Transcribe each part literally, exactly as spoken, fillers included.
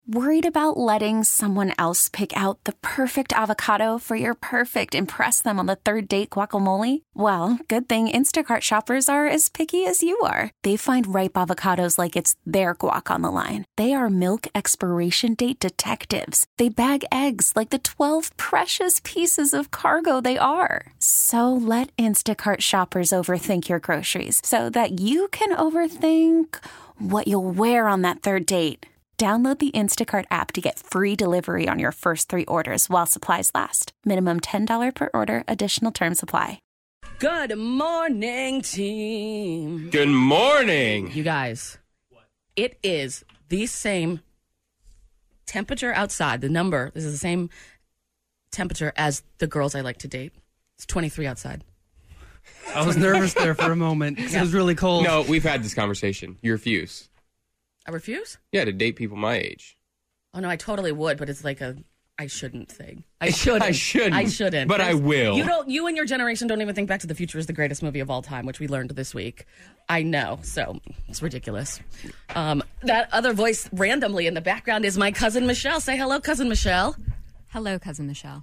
Worried about letting someone else pick out the perfect avocado for your perfect impress them on the third date guacamole? Well, good thing Instacart shoppers are as picky as you are. They find ripe avocados like it's their guac on the line. They are milk expiration date detectives. They bag eggs like the twelve precious pieces of cargo they are. So let Instacart shoppers overthink your groceries so that you can overthink what you'll wear on that third date. Download the Instacart app to get free delivery on your first three orders while supplies last. Minimum ten dollars per order. Additional terms apply. Good morning, team. Good morning. You guys, it is the same temperature outside. The number, this is the same temperature as the girls I like to date. It's twenty-three outside. I was nervous there for a moment because yeah. It was really cold. No, we've had this conversation. You refuse. I refuse? Yeah, to date people my age. Oh, no, I totally would, but it's like a I shouldn't thing. I shouldn't. I shouldn't. I shouldn't. But I will. You don't. You and your generation don't even think Back to the Future is the greatest movie of all time, which we learned this week. I know, so it's ridiculous. Um, that other voice randomly in the background is my cousin Michelle. Say hello, cousin Michelle. Hello, cousin Michelle.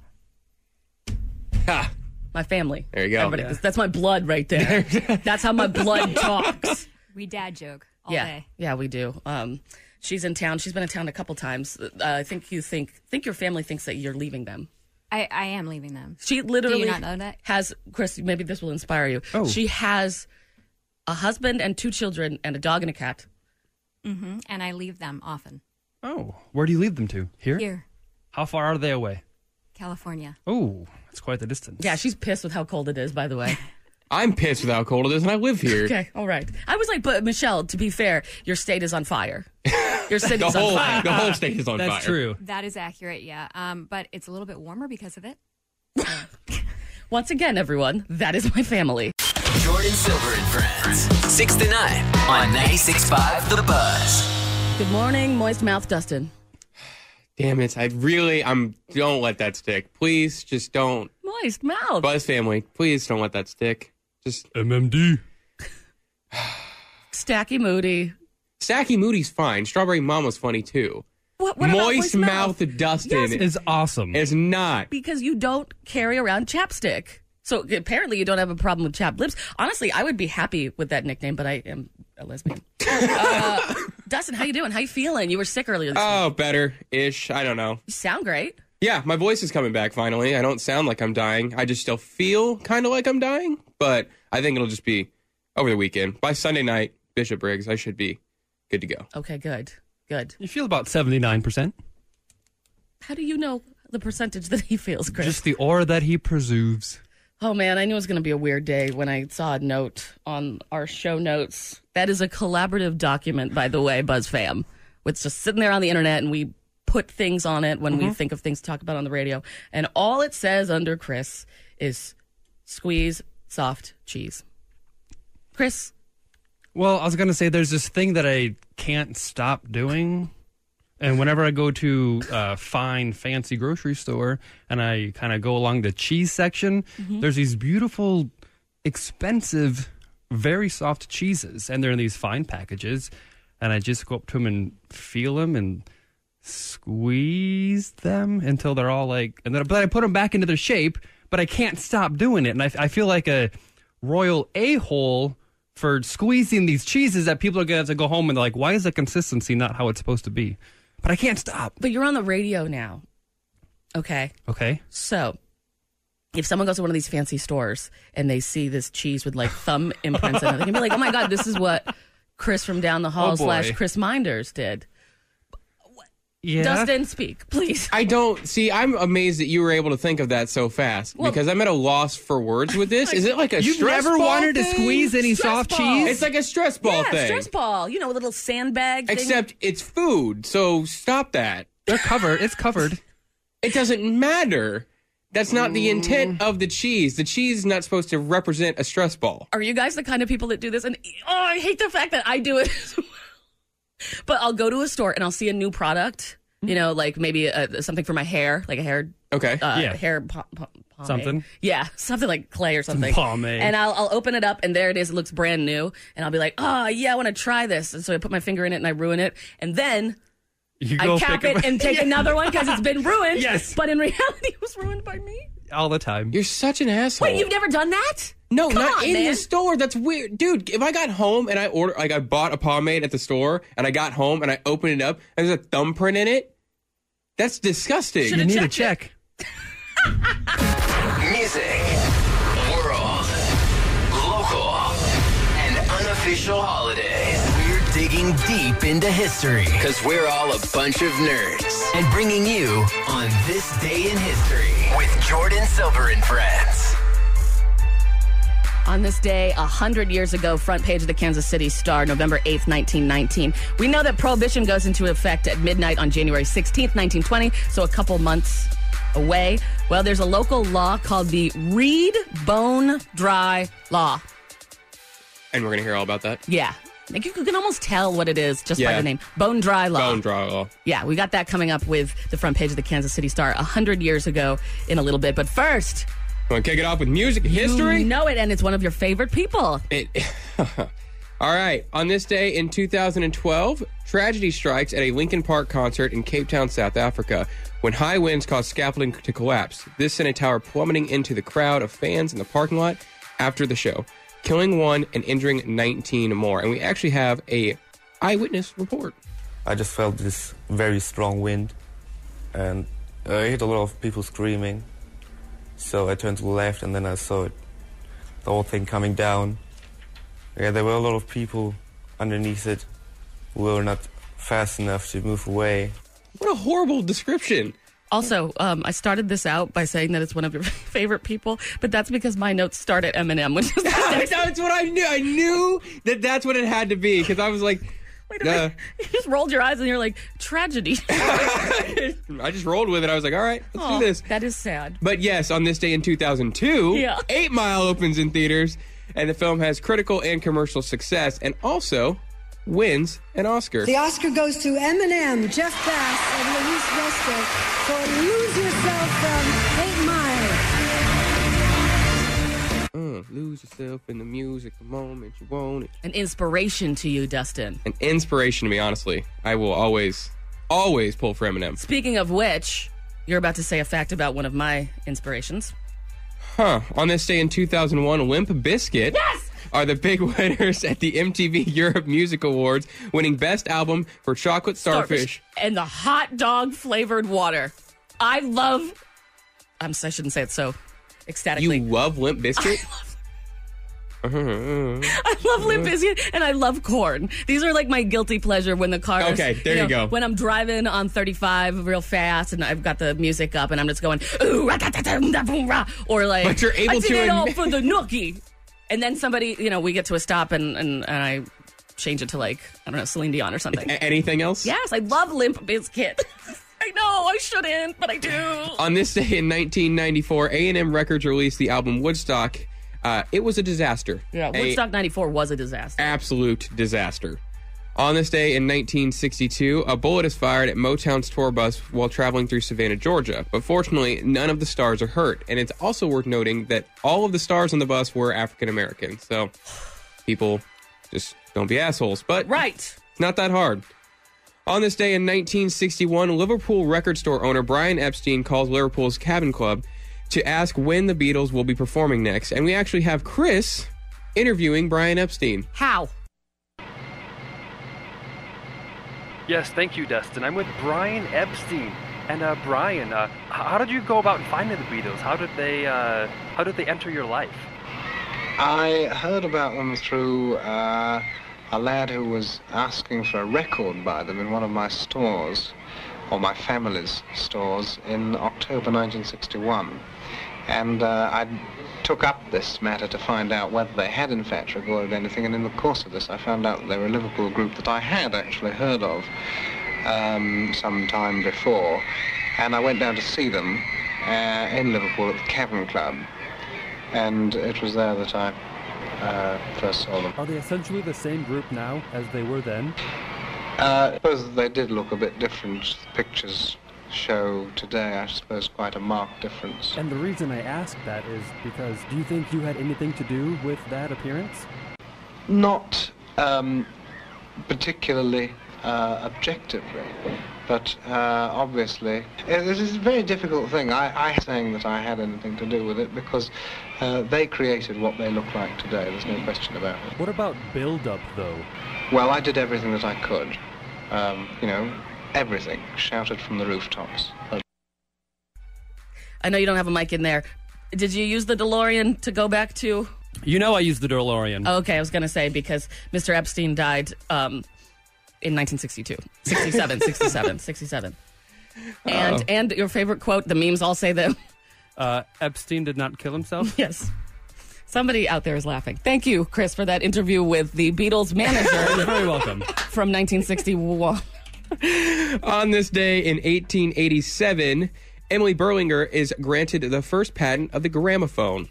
Ha. My family. There you go. Yeah. That's my blood right there. That's how my blood talks. We dad joke all yeah. day. Yeah, we do. Um, she's in town. She's been in town a couple times. Uh, I think you think think your family thinks that you're leaving them. I, I am leaving them. She literally Do you not know that? has, Chris, maybe this will inspire you. Oh. She has a husband and two children and a dog and a cat. Mm-hmm. And I leave them often. Oh, where do you leave them to? Here? Here. How far are they away? California. Oh, that's quite the distance. Yeah, she's pissed with how cold it is, by the way. I'm pissed with how cold it is, and I live here. Okay, all right. I was like, but Michelle, to be fair, your state is on fire. Your city's the whole, on fire. The whole state is on that's fire. That's true. That is accurate, yeah. Um, but it's a little bit warmer because of it. Once again, everyone, that is my family. Jordan Silver and Friends, six to nine on ninety-six point five The Buzz. Good morning, moist mouth Dustin. Damn it. I really, I'm, don't let that stick. Please, just don't. Moist mouth. Buzz family, please don't let that stick. Just. M M D. Stacky Moody. Stacky Moody's fine. Strawberry Mama's funny, too. What, what moist, moist mouth? mouth Dustin yes, is awesome. Is not. Because you don't carry around chapstick. So apparently you don't have a problem with chapped lips. Honestly, I would be happy with that nickname, but I am a lesbian. uh, Dustin, how you doing? How you feeling? You were sick earlier this Oh, week. better-ish. I don't know. You sound great. Yeah, my voice is coming back finally. I don't sound like I'm dying. I just still feel kind of like I'm dying, but I think it'll just be over the weekend. By Sunday night, Bishop Briggs, I should be good to go. Okay, good. Good. You feel about seventy-nine percent. How do you know the percentage that he feels, Chris? Just the aura that he preserves. Oh, man, I knew it was going to be a weird day when I saw a note on our show notes. That is a collaborative document, by the way, BuzzFam. It's just sitting there on the internet, and we put things on it when mm-hmm. we think of things to talk about on the radio. And all it says under Chris is squeeze soft cheese. Chris? Well, I was going to say there's this thing that I can't stop doing. And whenever I go to a fine, fancy grocery store and I kind of go along the cheese section, mm-hmm. there's these beautiful, expensive, very soft cheeses. And they're in these fine packages. And I just go up to them and feel them and squeeze them until they're all like... And then, but I put them back into their shape, but I can't stop doing it. And I, I feel like a royal a-hole for squeezing these cheeses that people are going to have to go home and they're like, why is the consistency not how it's supposed to be? But I can't stop. But you're on the radio now. Okay. Okay. So, if someone goes to one of these fancy stores and they see this cheese with like thumb imprints in it, they can be like, oh my God, this is what Chris from down the hall oh slash Chris Minders did. Yeah. Dustin, speak, please. I don't see. I'm amazed that you were able to think of that so fast well, because I'm at a loss for words with this. Is it like a You've stress never ball wanted thing? to squeeze any stress soft ball. cheese? It's like a stress ball yeah, thing. stress ball. You know, a little sandbag thing. Except it's food, so stop that. They're covered. It's covered. It doesn't matter. That's not the intent of the cheese. The cheese is not supposed to represent a stress ball. Are you guys the kind of people that do this? And oh, I hate the fact that I do it as well. But I'll go to a store and I'll see a new product. You know, like maybe uh, something for my hair, like a hair, okay, uh, yeah, hair po- po- pomade. Something, yeah, something like clay or something. Some pomade. And I'll I'll open it up and there it is. It looks brand new, and I'll be like, oh yeah, I want to try this. And so I put my finger in it and I ruin it, and then You I go cap pick it up- and take another one because it's been ruined. Yes. But in reality, it was ruined by me. all the time. You're such an asshole. Wait, you've never done that? No, Come not on, in man. the store. That's weird. Dude, if I got home and I ordered, like I bought a pomade at the store and I got home and I opened it up and there's a thumbprint in it, that's disgusting. Should've You need a checked check. Music, world, local, and unofficial holidays. We're digging deep into history because we're all a bunch of nerds. And bringing you on This Day in History with Jordan Silver and Friends. On this day, a hundred years ago, front page of the Kansas City Star, November eighth, nineteen nineteen. We know that Prohibition goes into effect at midnight on January sixteenth, nineteen twenty, so a couple months away. Well, there's a local law called the Reed Bone Dry Law. And we're going to hear all about that. Yeah. Like you can almost tell what it is just by Yeah. the name. Bone Dry Law. Bone dry law. Yeah, we got that coming up with the front page of the Kansas City Star a hundred years ago in a little bit. But first, Want to kick it off with music and history? you know it, and it's one of your favorite people. It, all right. On this day in two thousand twelve, tragedy strikes at a Linkin Park concert in Cape Town, South Africa, when high winds caused scaffolding to collapse. This sent a tower plummeting into the crowd of fans in the parking lot after the show, killing one and injuring nineteen more. And we actually have a eyewitness report. I just felt this very strong wind, and I heard a lot of people screaming. So I turned to the left, and then I saw it, the whole thing coming down. Yeah, there were a lot of people underneath it who were not fast enough to move away. What a horrible description. Also, um, I started this out by saying that it's one of your favorite people, but that's because my notes start at Eminem, which is That's what I knew. I knew that that's what it had to be because I was like, Wait a minute. You just rolled your eyes and you're like, tragedy. I just rolled with it. I was like, all right, let's Aw, do this. That is sad. But yes, on this day in two thousand two, Yeah. Eight Mile opens in theaters, and the film has critical and commercial success, and also wins an Oscar. The Oscar goes to Eminem, Jeff Bass, and Louise Rester for Lose Yourself from Eight Mile. Uh, lose yourself in the music the moment you want it. An inspiration to you, Dustin. An inspiration to me, honestly. I will always, always pull for Eminem. Speaking of which, you're about to say a fact about one of my inspirations. Huh. On this day in two thousand one, Limp Bizkit Yes! are the big winners at the M T V Europe Music Awards, winning Best Album for Chocolate Starfish. And the hot dog flavored water. I love. I'm. I shouldn't say it so ecstatically. You love Limp Bizkit? I love Limp Bizkit and I love corn. These are like my guilty pleasure when the car is, Okay, there you go. When I'm driving on thirty-five real fast and I've got the music up and I'm just going, ooh, ra-ta-ta-ta-da-boom-ra, or like, But you're able I did to it all admit- for the nookie. And then somebody, you know, we get to a stop and, and, and I change it to like, I don't know, Celine Dion or something. A- anything else? Yes, I love Limp Bizkit. I know, I shouldn't, but I do. On this day in nineteen ninety-four, A and M Records released the album Woodstock. Uh, it was a disaster. Yeah, A Woodstock ninety-four was a disaster. absolute disaster. On this day in nineteen sixty-two, a bullet is fired at Motown's tour bus while traveling through Savannah, Georgia. But fortunately, none of the stars are hurt. And it's also worth noting that all of the stars on the bus were African American. So people just don't be assholes. But Right. it's not that hard. On this day in nineteen sixty-one, Liverpool record store owner Brian Epstein calls Liverpool's Cabin Club to ask when the Beatles will be performing next. And we actually have Chris interviewing Brian Epstein. How? Yes, thank you, Dustin. I'm with Brian Epstein. And uh, Brian, uh, h- how did you go about finding the Beatles? How did they, uh, how did they enter your life? I heard about them through uh, a lad who was asking for a record by them in one of my stores, or my family's stores, in October nineteen sixty-one. And uh, I took up this matter to find out whether they had in fact recorded anything, and in the course of this I found out that they were a Liverpool group that I had actually heard of um, some time before, and I went down to see them uh, in Liverpool at the Cavern Club, and it was there that I uh, first saw them. Are they essentially the same group now as they were then? Uh, I suppose they did look a bit different. Pictures show today, I suppose, quite a marked difference. And the reason I ask that is because do you think you had anything to do with that appearance? Not um, particularly uh, objectively, But uh, obviously, it, this is a very difficult thing. I, I saying that I had anything to do with it because uh, they created what they look like today. There's no question about it. What about build-up, though? Well, I did everything that I could. Um, you know, everything. Shouted from the rooftops. I know you don't have a mic in there. Did you use the DeLorean to go back to? You know I used the DeLorean. Okay, I was going to say because Mister Epstein died um, in nineteen sixty-two. sixty-seven, sixty-seven, sixty-seven. And Uh-oh. and your favorite quote, the memes all say them. Uh, Epstein did not kill himself? Yes. Somebody out there is laughing. Thank you, Chris, for that interview with the Beatles manager. You're very welcome. From nineteen sixty-one. On this day in eighteen eighty-seven, Emily Berlinger is granted the first patent of the gramophone.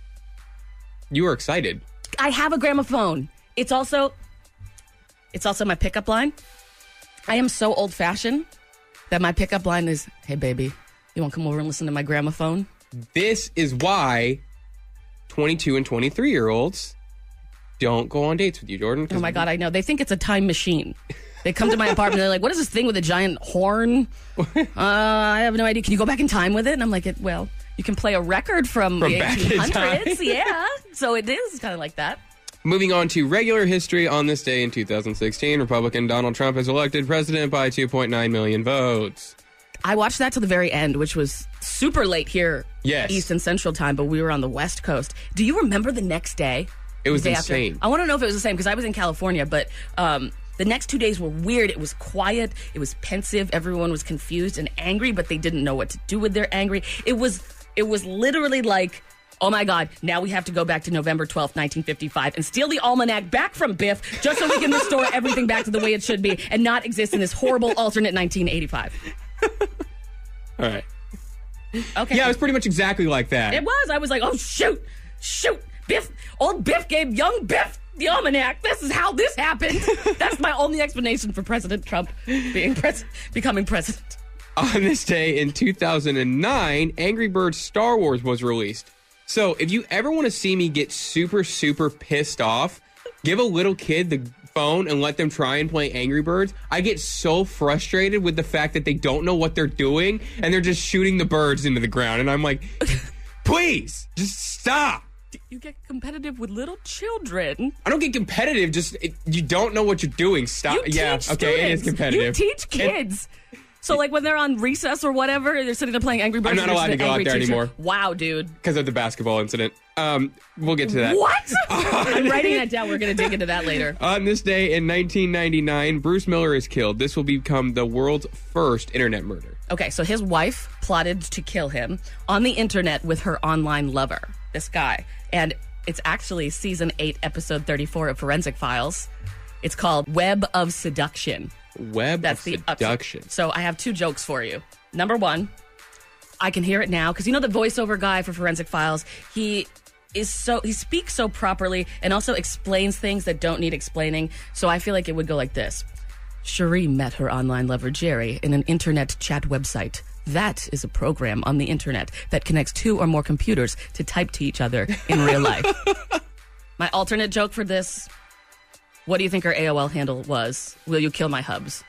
You were excited. I have a gramophone. It's also, it's also my pickup line. I am so old-fashioned that my pickup line is, hey, baby, you want to come over and listen to my gramophone? This is why twenty-two and twenty-three-year-olds don't go on dates with you, Jordan. Oh, my God, I know. They think it's a time machine. They come to my apartment, they're like, what is this thing with a giant horn? Uh, I have no idea. Can you go back in time with it? And I'm like, well, you can play a record from, From the back in eighteen time. hundreds. Yeah. So it is kind of like that. Moving on to regular history, on this day in two thousand sixteen, Republican Donald Trump is elected president by two point nine million votes. I watched that to the very end, which was super late here, Yes. East and Central time, but we were on the West Coast. Do you remember the next day? It was The day after? insane. I want to know if it was the same because I was in California, but um, the next two days were weird. It was quiet. It was pensive. Everyone was confused and angry, but they didn't know what to do with their angry. It was it was literally like, oh my God, now we have to go back to November twelfth, nineteen fifty-five and steal the almanac back from Biff just so we can restore everything back to the way it should be and not exist in this horrible alternate nineteen eighty-five. All right. Okay. Yeah, it was pretty much exactly like that. It was. I was like, oh, shoot, shoot. Biff, old Biff gave young Biff the almanac. This is how this happened. That's my only explanation for President Trump being pres- becoming president. On this day in two thousand nine, Angry Birds Star Wars was released. So if you ever want to see me get super, super pissed off, give a little kid the phone and let them try and play Angry Birds. I get so frustrated with the fact that they don't know what they're doing and they're just shooting the birds into the ground. And I'm like, please, just stop. You get competitive with little children. I don't get competitive. Just it, you don't know what you're doing. Stop. You yeah. teach Okay. It is students. competitive. You teach kids. So, like, when they're on recess or whatever, they're sitting there playing Angry Birds. I'm not and allowed there's to an go out angry there teacher. anymore. Wow, dude. Because of the basketball incident. Um, we'll get to that. What? I'm writing that down. We're going to dig into that later. On this day in nineteen ninety-nine, Bruce Miller is killed. This will become the world's first internet murder. Okay, so his wife plotted to kill him on the internet with her online lover, this guy. And it's actually season eight, episode thirty-four of Forensic Files. It's called Web of Seduction. Web That's of the Seduction. So I have two jokes for you. Number one, I can hear it now because you know the voiceover guy for Forensic Files. He is so he speaks so properly and also explains things that don't need explaining. So I feel like it would go like this: Cherie met her online lover Jerry in an internet chat website. That is a program on the internet that connects two or more computers to type to each other in real life. My alternate joke for this: what do you think her A O L handle was? Will you kill my hubs?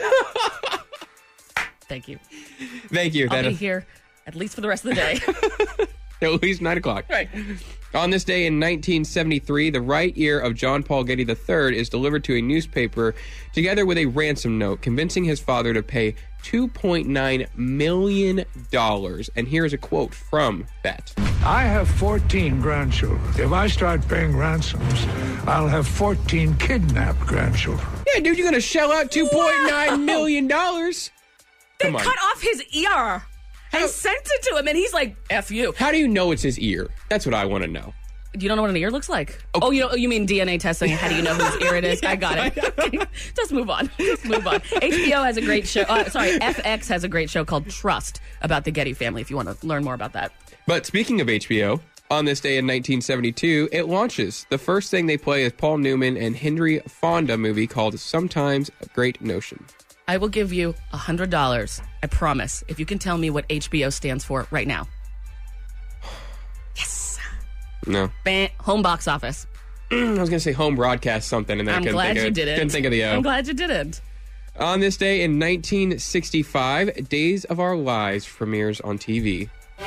Thank you. Thank you. I'll That be here at least for the rest of the day. at least nine o'clock. Right. On this day in nineteen seventy-three, the right ear of John Paul Getty the third is delivered to a newspaper together with a ransom note, convincing his father to pay two point nine million dollars. And here's a quote from that. I have fourteen grandchildren. If I start paying ransoms, I'll have fourteen kidnapped grandchildren. Yeah, dude, you're going to shell out two point nine million dollars. They Come on. cut off his ear and sent it to him, and he's like, F you. How do you know it's his ear? That's what I want to know. You don't know what an ear looks like? Oh, you know, you mean D N A testing? How do you know whose ear it is? I got it. Just move on. Just move on. H B O has a great show. Uh, sorry, F X has a great show called Trust about the Getty family. If you want to learn more about that. But speaking of H B O, on this day in nineteen seventy-two, it launches. The first thing they play is Paul Newman and Henry Fonda movie called Sometimes a Great Notion. I will give you one hundred dollars. I promise. If you can tell me what H B O stands for right now. Yes. No. Bam. Home box office. I was going to say home broadcast something, and then I'm I couldn't glad think of you it. didn't. Couldn't think of the O. I'm glad you didn't. On this day in nineteen sixty-five, Days of Our Lives premieres on T V.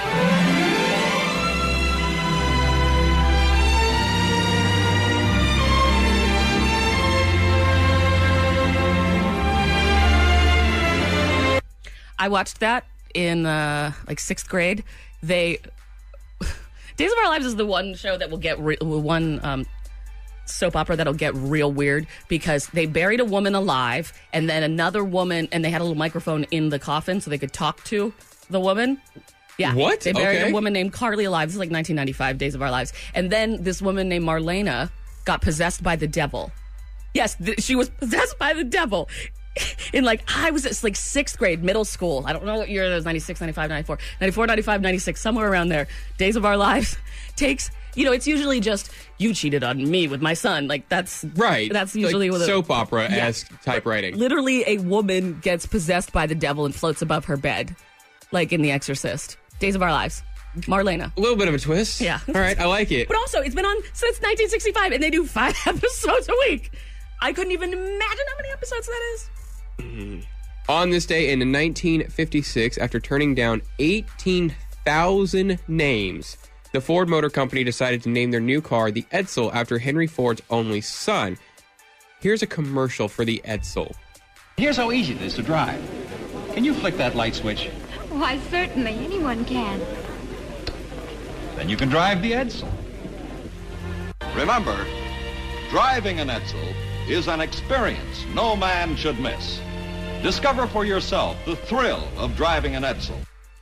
I watched that in uh, like sixth grade. They Days of Our Lives is the one show that will get re- one um, soap opera that'll get real weird because they buried a woman alive and then another woman, and they had a little microphone in the coffin so they could talk to the woman. Yeah. What? They buried Okay. a woman named Carly alive. This is like nineteen ninety-five, Days of Our Lives. And then this woman named Marlena got possessed by the devil. Yes, th- she was possessed by the devil. In like, I was at like sixth grade, middle school. I don't know what year it was, ninety-six, ninety-five, ninety-four. ninety-four, ninety-five, ninety-six, somewhere around there. Days of Our Lives takes, you know, it's usually just, you cheated on me with my son. Like, that's Right. That's usually like what soap opera-esque type writing. Literally, a woman gets possessed by the devil and floats above her bed, like in The Exorcist. Days of Our Lives. Marlena. A little bit of a twist. Yeah. All right, I like it. But also, it's been on since nineteen sixty-five, and they do five episodes a week. I couldn't even imagine how many episodes that is. On this day in nineteen fifty-six, after turning down eighteen thousand names, the Ford Motor Company decided to name their new car the Edsel after Henry Ford's only son. Here's a commercial for the Edsel. Here's how easy it is to drive. Can you flick that light switch? Why, certainly. Anyone can. Then you can drive the Edsel. Remember, driving an Edsel is an experience no man should miss. Discover for yourself the thrill of driving an Edsel.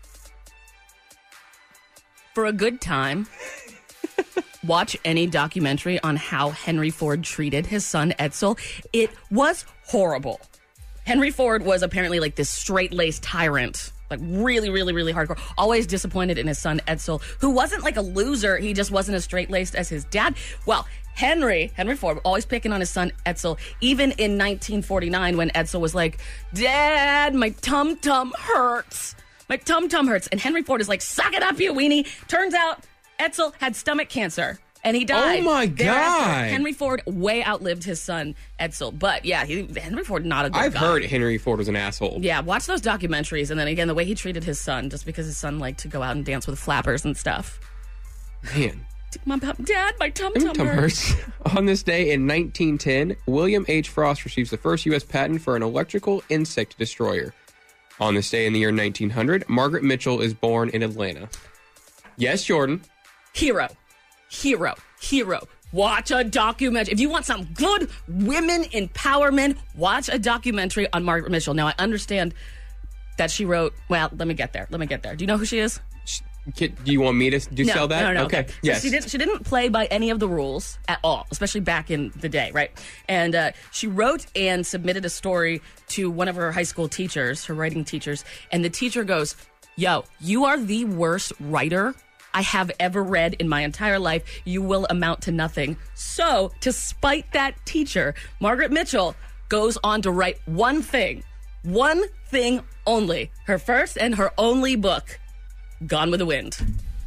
For a good time, watch any documentary on how Henry Ford treated his son Edsel. It was horrible. Henry Ford was apparently like this straight-laced tyrant, like really, really, really hardcore, always disappointed in his son Edsel, who wasn't like a loser. He just wasn't as straight-laced as his dad. Well, Henry, Henry Ford, always picking on his son Edsel, even in nineteen forty-nine when Edsel was like, Dad, my tum-tum hurts. My tum-tum hurts. And Henry Ford is like, suck it up, you weenie. Turns out Edsel had stomach cancer. And he died. Oh, my thereafter. God. Henry Ford way outlived his son, Edsel. But, yeah, he, Henry Ford, not a good I've guy. heard Henry Ford was an asshole. Yeah, watch those documentaries. And then, again, the way he treated his son, just because his son liked to go out and dance with flappers and stuff. Man. My, Dad, my tum-tum Tum hurts. hurts. On this day in nineteen ten, William H. Frost receives the first U S patent for an electrical insect destroyer. On this day in the year nineteen hundred, Margaret Mitchell is born in Atlanta. Yes, Jordan. Hero. Hero. Hero. Watch a documentary. If you want some good women empowerment, watch a documentary on Margaret Mitchell. Now, I understand that she wrote, well, let me get there. Let me get there. Do you know who she is? Do you want me to do no, sell that? No, no, okay. okay. So Yes. she didn't. She didn't play by any of the rules at all, especially back in the day, right? And uh, she wrote and submitted a story to one of her high school teachers, her writing teachers, and the teacher goes, "Yo, you are the worst writer I have ever read in my entire life. You will amount to nothing." So, to spite that teacher, Margaret Mitchell goes on to write one thing, one thing only, her first and her only book. Gone with the Wind.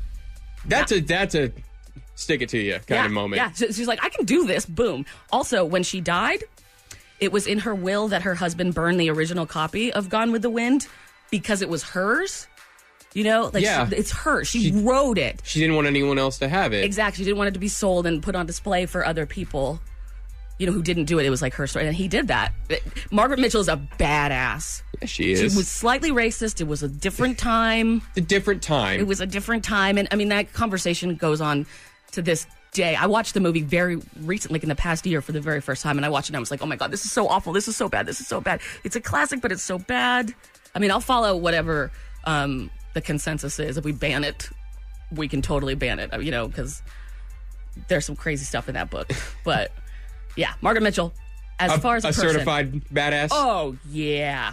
That's a that's a stick it to you kind yeah, of moment. Yeah, so she's like, I can do this. Boom. Also, when she died, it was in her will that her husband burn the original copy of Gone with the Wind because it was hers. You know, like Yeah. she, it's hers. She, she wrote it. She didn't want anyone else to have it. Exactly. She didn't want it to be sold and put on display for other people, you know, who didn't do it. It was like her story. And he did that. Margaret Mitchell is a badass. Yeah, she is. She was slightly racist. It was a different time. A different time. It was a different time. And I mean, that conversation goes on to this day. I watched the movie very recently, like in the past year, for the very first time. And I watched it and I was like, oh my God, this is so awful. This is so bad. This is so bad. It's a classic, but it's so bad. I mean, I'll follow whatever um, the consensus is. If we ban it, we can totally ban it, you know, because there's some crazy stuff in that book. But yeah, Margaret Mitchell, as a, far as a, a person, certified badass. Oh, yeah.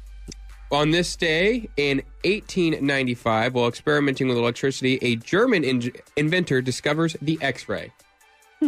On this day in eighteen ninety-five, while experimenting with electricity, a German in- inventor discovers the X-ray. Hmm.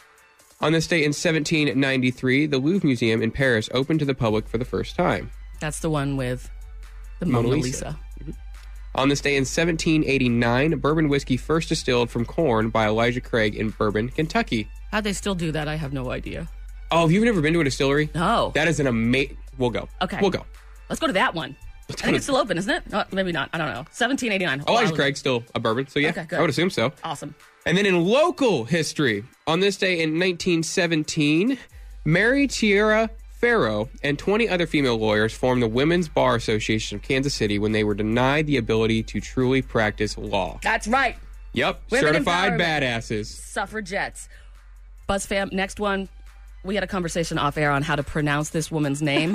On this day in seventeen ninety-three, the Louvre Museum in Paris opened to the public for the first time. That's the one with the Mona, Mona Lisa. Lisa. Mm-hmm. On this day in seventeen eighty-nine, bourbon whiskey first distilled from corn by Elijah Craig in Bourbon, Kentucky. How'd they still do that? I have no idea. Oh, have you never been to a distillery? No. That is an amazing... We'll go. Okay. We'll go. Let's go to that one. I think it's still open, isn't it? Oh, maybe not. I don't know. seventeen eighty-nine. Oh, Elijah Craig's still a bourbon, so yeah, Okay, good. I would assume so. Awesome. And then in local history, on this day in nineteen seventeen, Mary Tierra Farrow and twenty other female lawyers formed the Women's Bar Association of Kansas City when they were denied the ability to truly practice law. That's right. Yep, Women certified empowerment. badasses. Suffragettes. Buzz fam, next one. We had a conversation off air on how to pronounce this woman's name.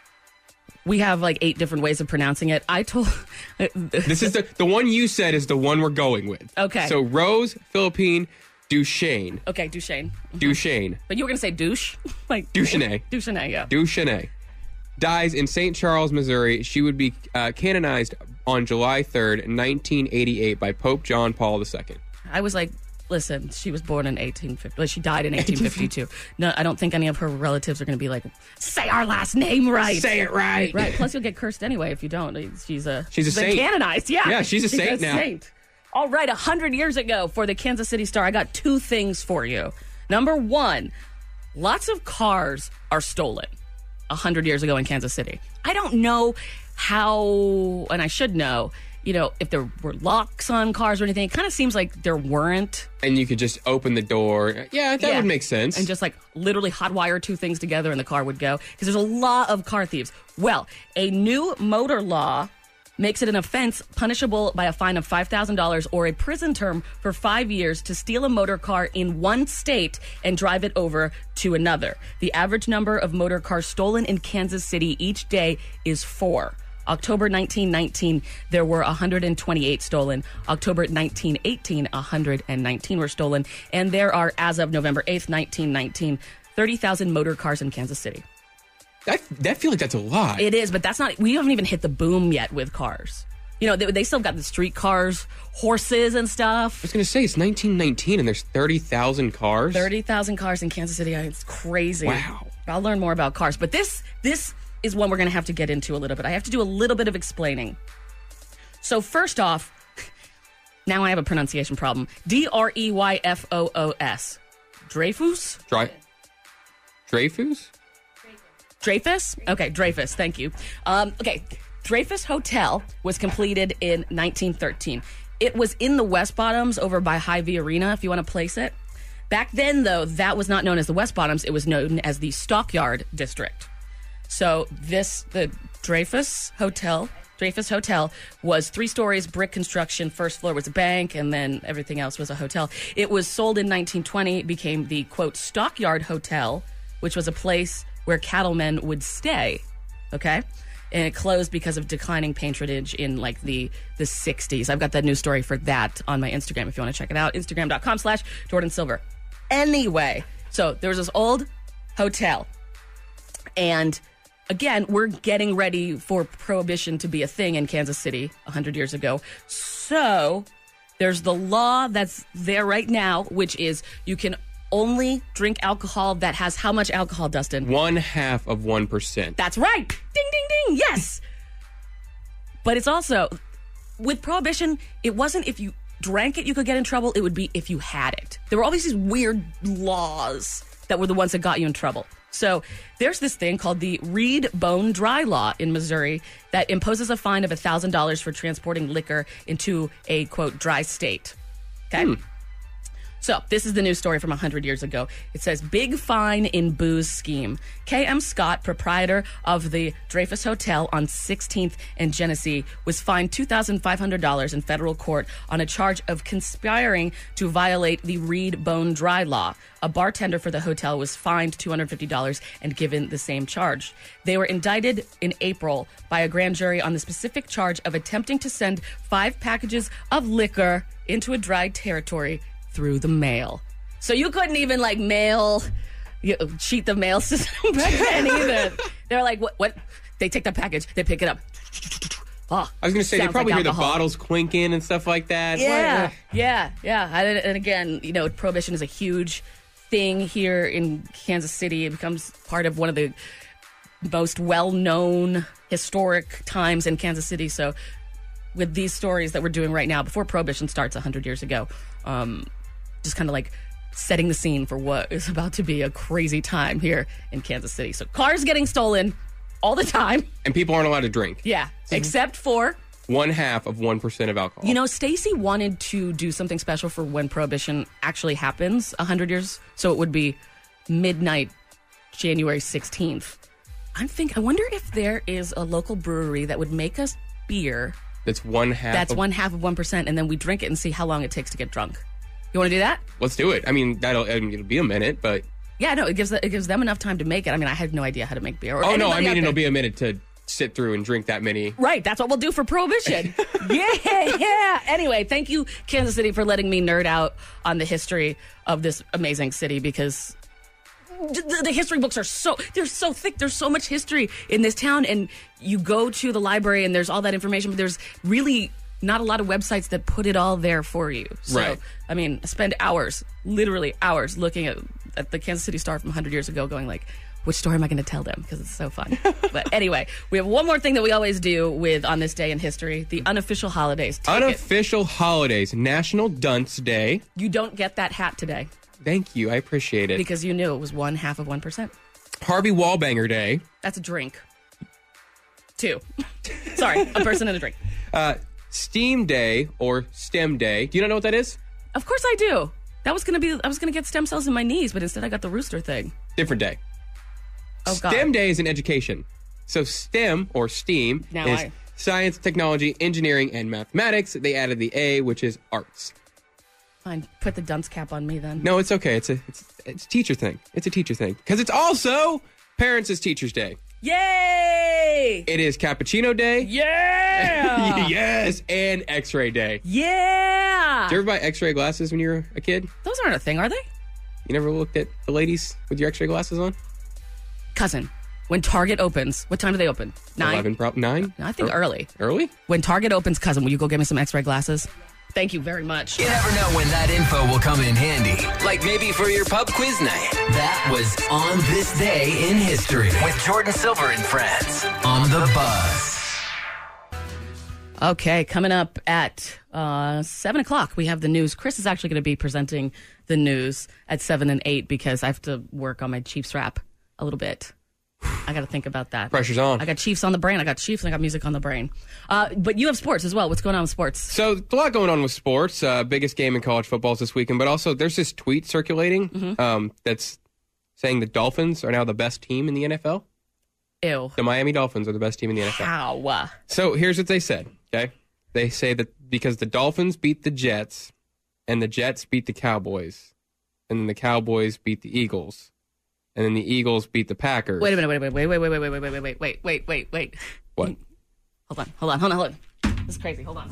We have like eight different ways of pronouncing it. I told... This is the, the one you said is the one we're going with. Okay. So Rose Philippine Duchesne. Okay, Duchesne. Duchesne. But you were going to say douche? like Duchesne. Duchesne, yeah. Duchesne. Dies in Saint Charles, Missouri. She would be uh, canonized on July third, nineteen eighty-eight by Pope John Paul the Second. I was like, listen, she was born in eighteen fifty. Like, she died in eighteen fifty-two. No, I don't think any of her relatives are going to be like, say our last name right. Say it right. Right. Plus, you'll get cursed anyway if you don't. She's a She's a been saint. canonized. Yeah. Yeah, she's a saint now. Saint. All right, a hundred years ago for the Kansas City Star, I got two things for you. Number one, lots of cars are stolen. A hundred years ago in Kansas City. I don't know how, and I should know, you know, if there were locks on cars or anything. It kind of seems like there weren't. And you could just open the door. Yeah, that Yeah. would make sense. And just like literally hotwire two things together and the car would go. Because there's a lot of car thieves. Well, a new motor law makes it an offense punishable by a fine of five thousand dollars or a prison term for five years to steal a motor car in one state and drive it over to another. The average number of motor cars stolen in Kansas City each day is four. October nineteen nineteen, there were one hundred twenty-eight stolen. October nineteen eighteen, one hundred nineteen were stolen. And there are, as of November eighth, nineteen nineteen, thirty thousand motor cars in Kansas City. I, I feel like that's a lot. It is, but that's not, we haven't even hit the boom yet with cars. You know, they, they still got the street cars, horses and stuff. I was going to say, it's nineteen nineteen and there's thirty thousand cars. thirty thousand cars in Kansas City. It's crazy. Wow. I'll learn more about cars. But this this is one we're going to have to get into a little bit. I have to do a little bit of explaining. So first off, now I have a pronunciation problem. D R E Y F O O S. Dreyfus? Dry. Dreyfus? Dreyfus? Okay, Dreyfus. Thank you. Um, okay, Dreyfus Hotel was completed in nineteen thirteen. It was in the West Bottoms over by Hy-Vee Arena, if you want to place it. Back then, though, that was not known as the West Bottoms. It was known as the Stockyard District. So this, the Dreyfus Hotel, Dreyfus Hotel was three stories, brick construction. First floor was a bank, and then everything else was a hotel. It was sold in nineteen twenty, became the, quote, Stockyard Hotel, which was a place where cattlemen would stay, okay? And it closed because of declining patronage in, like, the the sixties. I've got that news story for that on my Instagram if you want to check it out. Instagram.com slash Jordan Silver. Anyway, so there was this old hotel. And, again, we're getting ready for Prohibition to be a thing in Kansas City one hundred years ago. So there's the law that's there right now, which is you can only drink alcohol that has how much alcohol, Dustin? One half of one percent. That's right. Ding, ding, ding. Yes. But it's also, with Prohibition, it wasn't if you drank it you could get in trouble. It would be if you had it. There were all these weird laws that were the ones that got you in trouble. So there's this thing called the Reed Bone Dry Law in Missouri that imposes a fine of one thousand dollars for transporting liquor into a, quote, dry state. Okay? Hmm. So, this is the news story from one hundred years ago. It says, big fine in booze scheme. K M. Scott, proprietor of the Dreyfus Hotel on sixteenth and Genesee, was fined two thousand five hundred dollars in federal court on a charge of conspiring to violate the Reed Bone Dry Law. A bartender for the hotel was fined two hundred fifty dollars and given the same charge. They were indicted in April by a grand jury on the specific charge of attempting to send five packages of liquor into a dry territory through the mail. So you couldn't even like mail, you know, cheat the mail system back then either. They're like, what? What? They take the package, they pick it up. Oh, I was going to say, they probably like hear the alcohol. bottles clinking and stuff like that. Yeah, What? yeah, yeah. And, and again, you know, Prohibition is a huge thing here in Kansas City. It becomes part of one of the most well-known historic times in Kansas City. So with these stories that we're doing right now, before Prohibition starts one hundred years ago, um, just kind of like setting the scene for what is about to be a crazy time here in Kansas City. So cars getting stolen, all the time. And people aren't allowed to drink. Yeah, except for... One half of one percent of alcohol. You know, Stacy wanted to do something special for when Prohibition actually happens one hundred years. So it would be midnight, January sixteenth. I'm thinking, I wonder if there is a local brewery that would make us beer. That's one half. That's of, one half of one percent, and then we drink it and see how long it takes to get drunk. You want to do that? Let's do it. I mean, that'll I mean, it'll be a minute, but yeah, no, it gives it gives them enough time to make it. I mean, I had no idea how to make beer. Or oh no, I mean out it'll there. be a minute to sit through and drink that many. Right, that's what we'll do for Prohibition. yeah, yeah. Anyway, thank you, Kansas City, for letting me nerd out on the history of this amazing city, because the, the history books are so, they're so thick. There's so much history in this town, and you go to the library and there's all that information, but there's really not a lot of websites that put it all there for you. So, right. I mean, I spend hours, literally hours, looking at, at the Kansas City Star from one hundred years ago going like, which story am I going to tell them? Because it's so fun. But anyway, we have one more thing that we always do with On This Day in History, the unofficial holidays. Take unofficial it. holidays. National Dunce Day. You don't get that hat today. Thank you. I appreciate it. Because you knew it was one half of one percent. Harvey Wallbanger Day. That's a drink. Two. Sorry, a person and a drink. Uh, STEAM Day or STEM Day. Do you not know what that is? Of course I do. That was going to be, I was going to get stem cells in my knees, but instead I got the rooster thing. Different day. Oh, God. STEM Day is in education. So STEM, or STEAM, now is I... science, technology, engineering, and mathematics. They added the A, which is arts. Fine, put the dunce cap on me then. No, it's okay. It's a it's, it's a teacher thing. It's a teacher thing. Because it's also Parents as Teachers Day. Yay! It is Cappuccino Day. Yeah! Yes, and X-Ray Day. Yeah! Did you ever buy X-ray glasses when you were a kid? Those aren't a thing, are they? You never looked at the ladies with your X-ray glasses on? Cousin, when Target opens, what time do they open? Nine? Eleven, pro- nine? No, I think Or- early. Early? When Target opens, cousin, will you go get me some X-ray glasses? Thank you very much. You never know when that info will come in handy. Like maybe for your pub quiz night. That was On This Day in History with Jordan Silver and friends on The Buzz. Okay, coming up at uh, seven o'clock, we have the news. Chris is actually going to be presenting the news at seven and eight because I have to work on my Chiefs rap a little bit. I got to think about that. Pressure's on. I got Chiefs on the brain. I got Chiefs and I got music on the brain. Uh, but you have sports as well. What's going on with sports? So, a lot going on with sports. Uh, biggest game in college football is this weekend, but also there's this tweet circulating Mhm. um, that's saying the Dolphins are now the best team in the N F L. Ew. The Miami Dolphins are the best team in the N F L. How? So, here's what they said, okay? They say that because the Dolphins beat the Jets and the Jets beat the Cowboys, and then the Cowboys beat the Eagles, and then the Eagles beat the Packers. Wait a minute, wait, wait, wait, wait, wait, wait, wait, wait, wait, wait, wait, wait, wait, wait. What? Hold on, hold on, hold on, hold on. This is crazy. Hold on.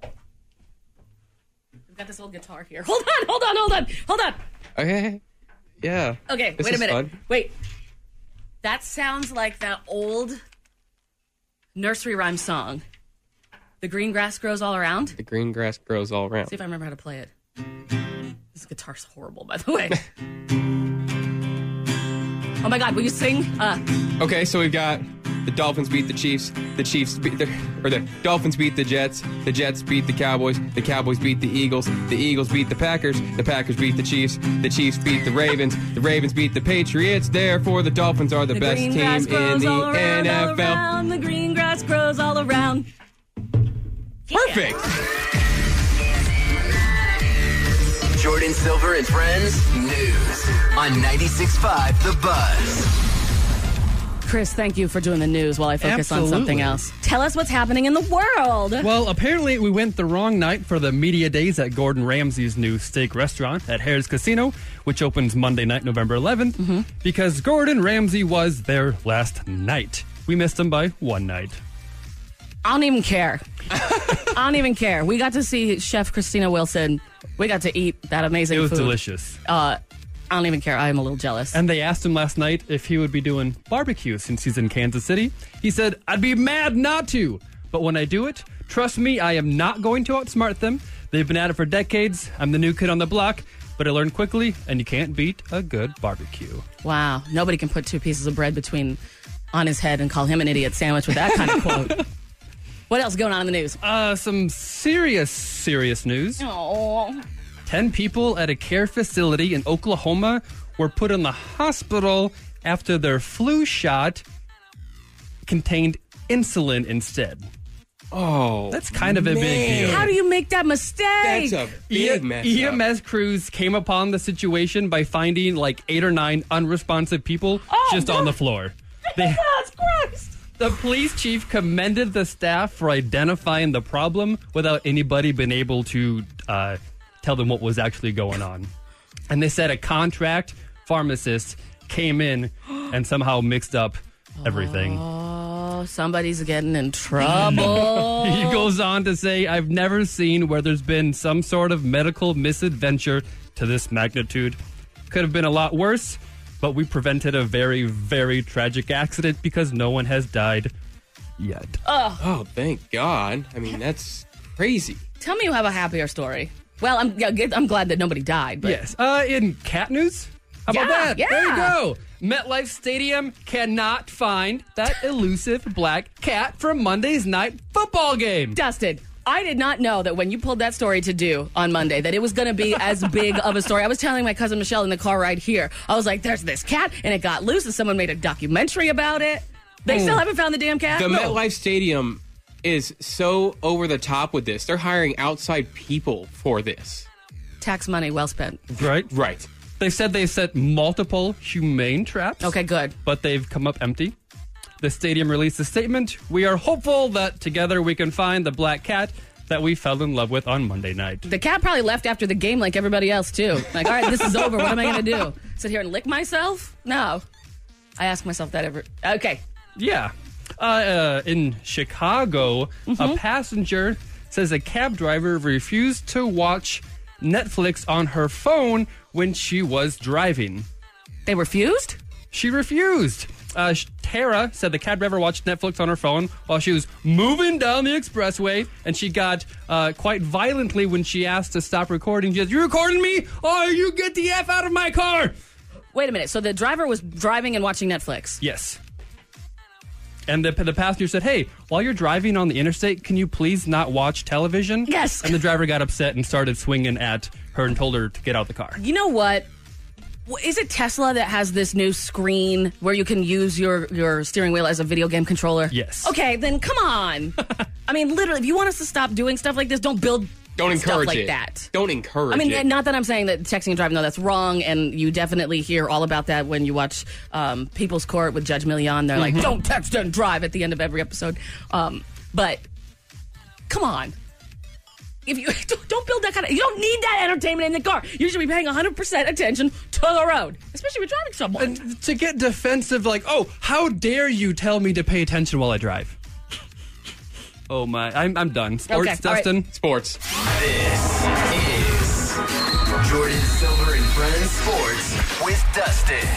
We've got this old guitar here. Hold on, hold on, hold on, hold on. Okay. Yeah. Okay, This wait a is minute. fun. Wait. That sounds like that old nursery rhyme song. The green grass grows all around. The green grass grows all around. See if I remember how to play it. This guitar's horrible, by the way. Oh my God, will you sing? Uh, Okay, so we've got the Dolphins beat the Chiefs, the Chiefs beat the, or the Dolphins beat the Jets, the Jets beat the Cowboys, the Cowboys beat the Eagles, the Eagles beat the Packers, the Packers beat the Chiefs, the Chiefs beat the Ravens, the Ravens beat the Patriots, therefore the Dolphins are the, the best green team grass in grows the all around, N F L. all around. The green grass grows all around. Perfect. Jordan Silver and Friends News on ninety-six point five The Buzz. Chris, thank you for doing the news while I focus on something Absolutely. else. Tell us what's happening in the world. Well, apparently we went the wrong night for the media days at Gordon Ramsay's new steak restaurant at Harrah's Casino, which opens Monday night, November eleventh, Mm-hmm. because Gordon Ramsay was there last night. We missed him by one night. I don't even care. I don't even care. We got to see Chef Christina Wilson. We got to eat that amazing It was food. delicious. Uh, I don't even care. I am a little jealous. And they asked him last night if he would be doing barbecue since he's in Kansas City. He said, I'd be mad not to. But when I do it, trust me, I am not going to outsmart them. They've been at it for decades. I'm the new kid on the block. But I learned quickly, and you can't beat a good barbecue. Wow. Nobody can put two pieces of bread between on his head and call him an idiot sandwich with that kind of quote. What else is going on in the news? Uh, some serious, serious news. Oh. Ten people at a care facility in Oklahoma were put in the hospital after their flu shot contained insulin instead. Oh, that's kind of a man. big deal. How do you make that mistake? That's a big e- mess E up. M S crews came upon the situation by finding like eight or nine unresponsive people Oh, just God. on the floor. They, Jesus Christ! the police chief commended the staff for identifying the problem without anybody being able to uh, tell them what was actually going on. And they said a contract pharmacist came in and somehow mixed up everything. Oh, somebody's getting in trouble. He goes on to say, I've never seen where there's been some sort of medical misadventure to this magnitude. Could have been a lot worse, but we prevented a very, very tragic accident because no one has died yet. Ugh. Oh, thank God. I mean, that's crazy. Tell me you have a happier story. Well, I'm yeah, good- I'm glad that nobody died. But Yes. Uh, in cat news? How about Yeah, that? yeah. There you go. MetLife Stadium cannot find that elusive black cat from Monday's night football game. Dustin, I did not know that when you pulled that story to do on Monday that it was going to be as big of a story. I was telling my cousin Michelle in the car right here. I was like, there's this cat, and it got loose, and someone made a documentary about it. They still haven't found the damn cat? The No. MetLife Stadium is so over the top with this. They're hiring outside people for this. Tax money well spent. Right? Right. They said they set multiple humane traps. Okay, good. But they've come up empty. The stadium released a statement. We are hopeful that together we can find the black cat that we fell in love with on Monday night. The cat probably left after the game like everybody else, too. Like, all right, this is over. What am I going to do? Sit here and lick myself? No. I ask myself that every... Okay. Yeah. Uh, uh, in Chicago, Mm-hmm. a passenger says a cab driver refused to watch Netflix on her phone when she was driving. They refused? She refused. Uh, sh- Tara said the cab driver watched Netflix on her phone while she was moving down the expressway, and she got uh, quite violently when she asked to stop recording. She said, "You recording me? Oh, you get the F out of my car!" Wait a minute. So the driver was driving and watching Netflix? Yes. And the, the passenger said, "Hey, while you're driving on the interstate, can you please not watch television?" Yes. And the driver got upset and started swinging at her and told her to get out the car. You know what? Well, is it Tesla that has this new screen where you can use your, your steering wheel as a video game controller? Yes. Okay, then come on. I mean, literally, if you want us to stop doing stuff like this, don't build Don't stuff encourage like it. that. Don't encourage I mean, it. not that I'm saying that texting and driving, no, that's wrong, and you definitely hear all about that when you watch um, People's Court with Judge Milian. They're like, don't text and drive at the end of every episode. Um, but, come on. If you don't, don't build that kind of, you don't need that entertainment in the car. You should be paying one hundred percent attention to the road, especially if you're driving someone. And to get defensive, like, "Oh, how dare you tell me to pay attention while I drive?" Oh my, I'm I'm done. Sports, Okay, all right. Dustin. Sports. This is Jordan Silver and Friends Sports with Dustin.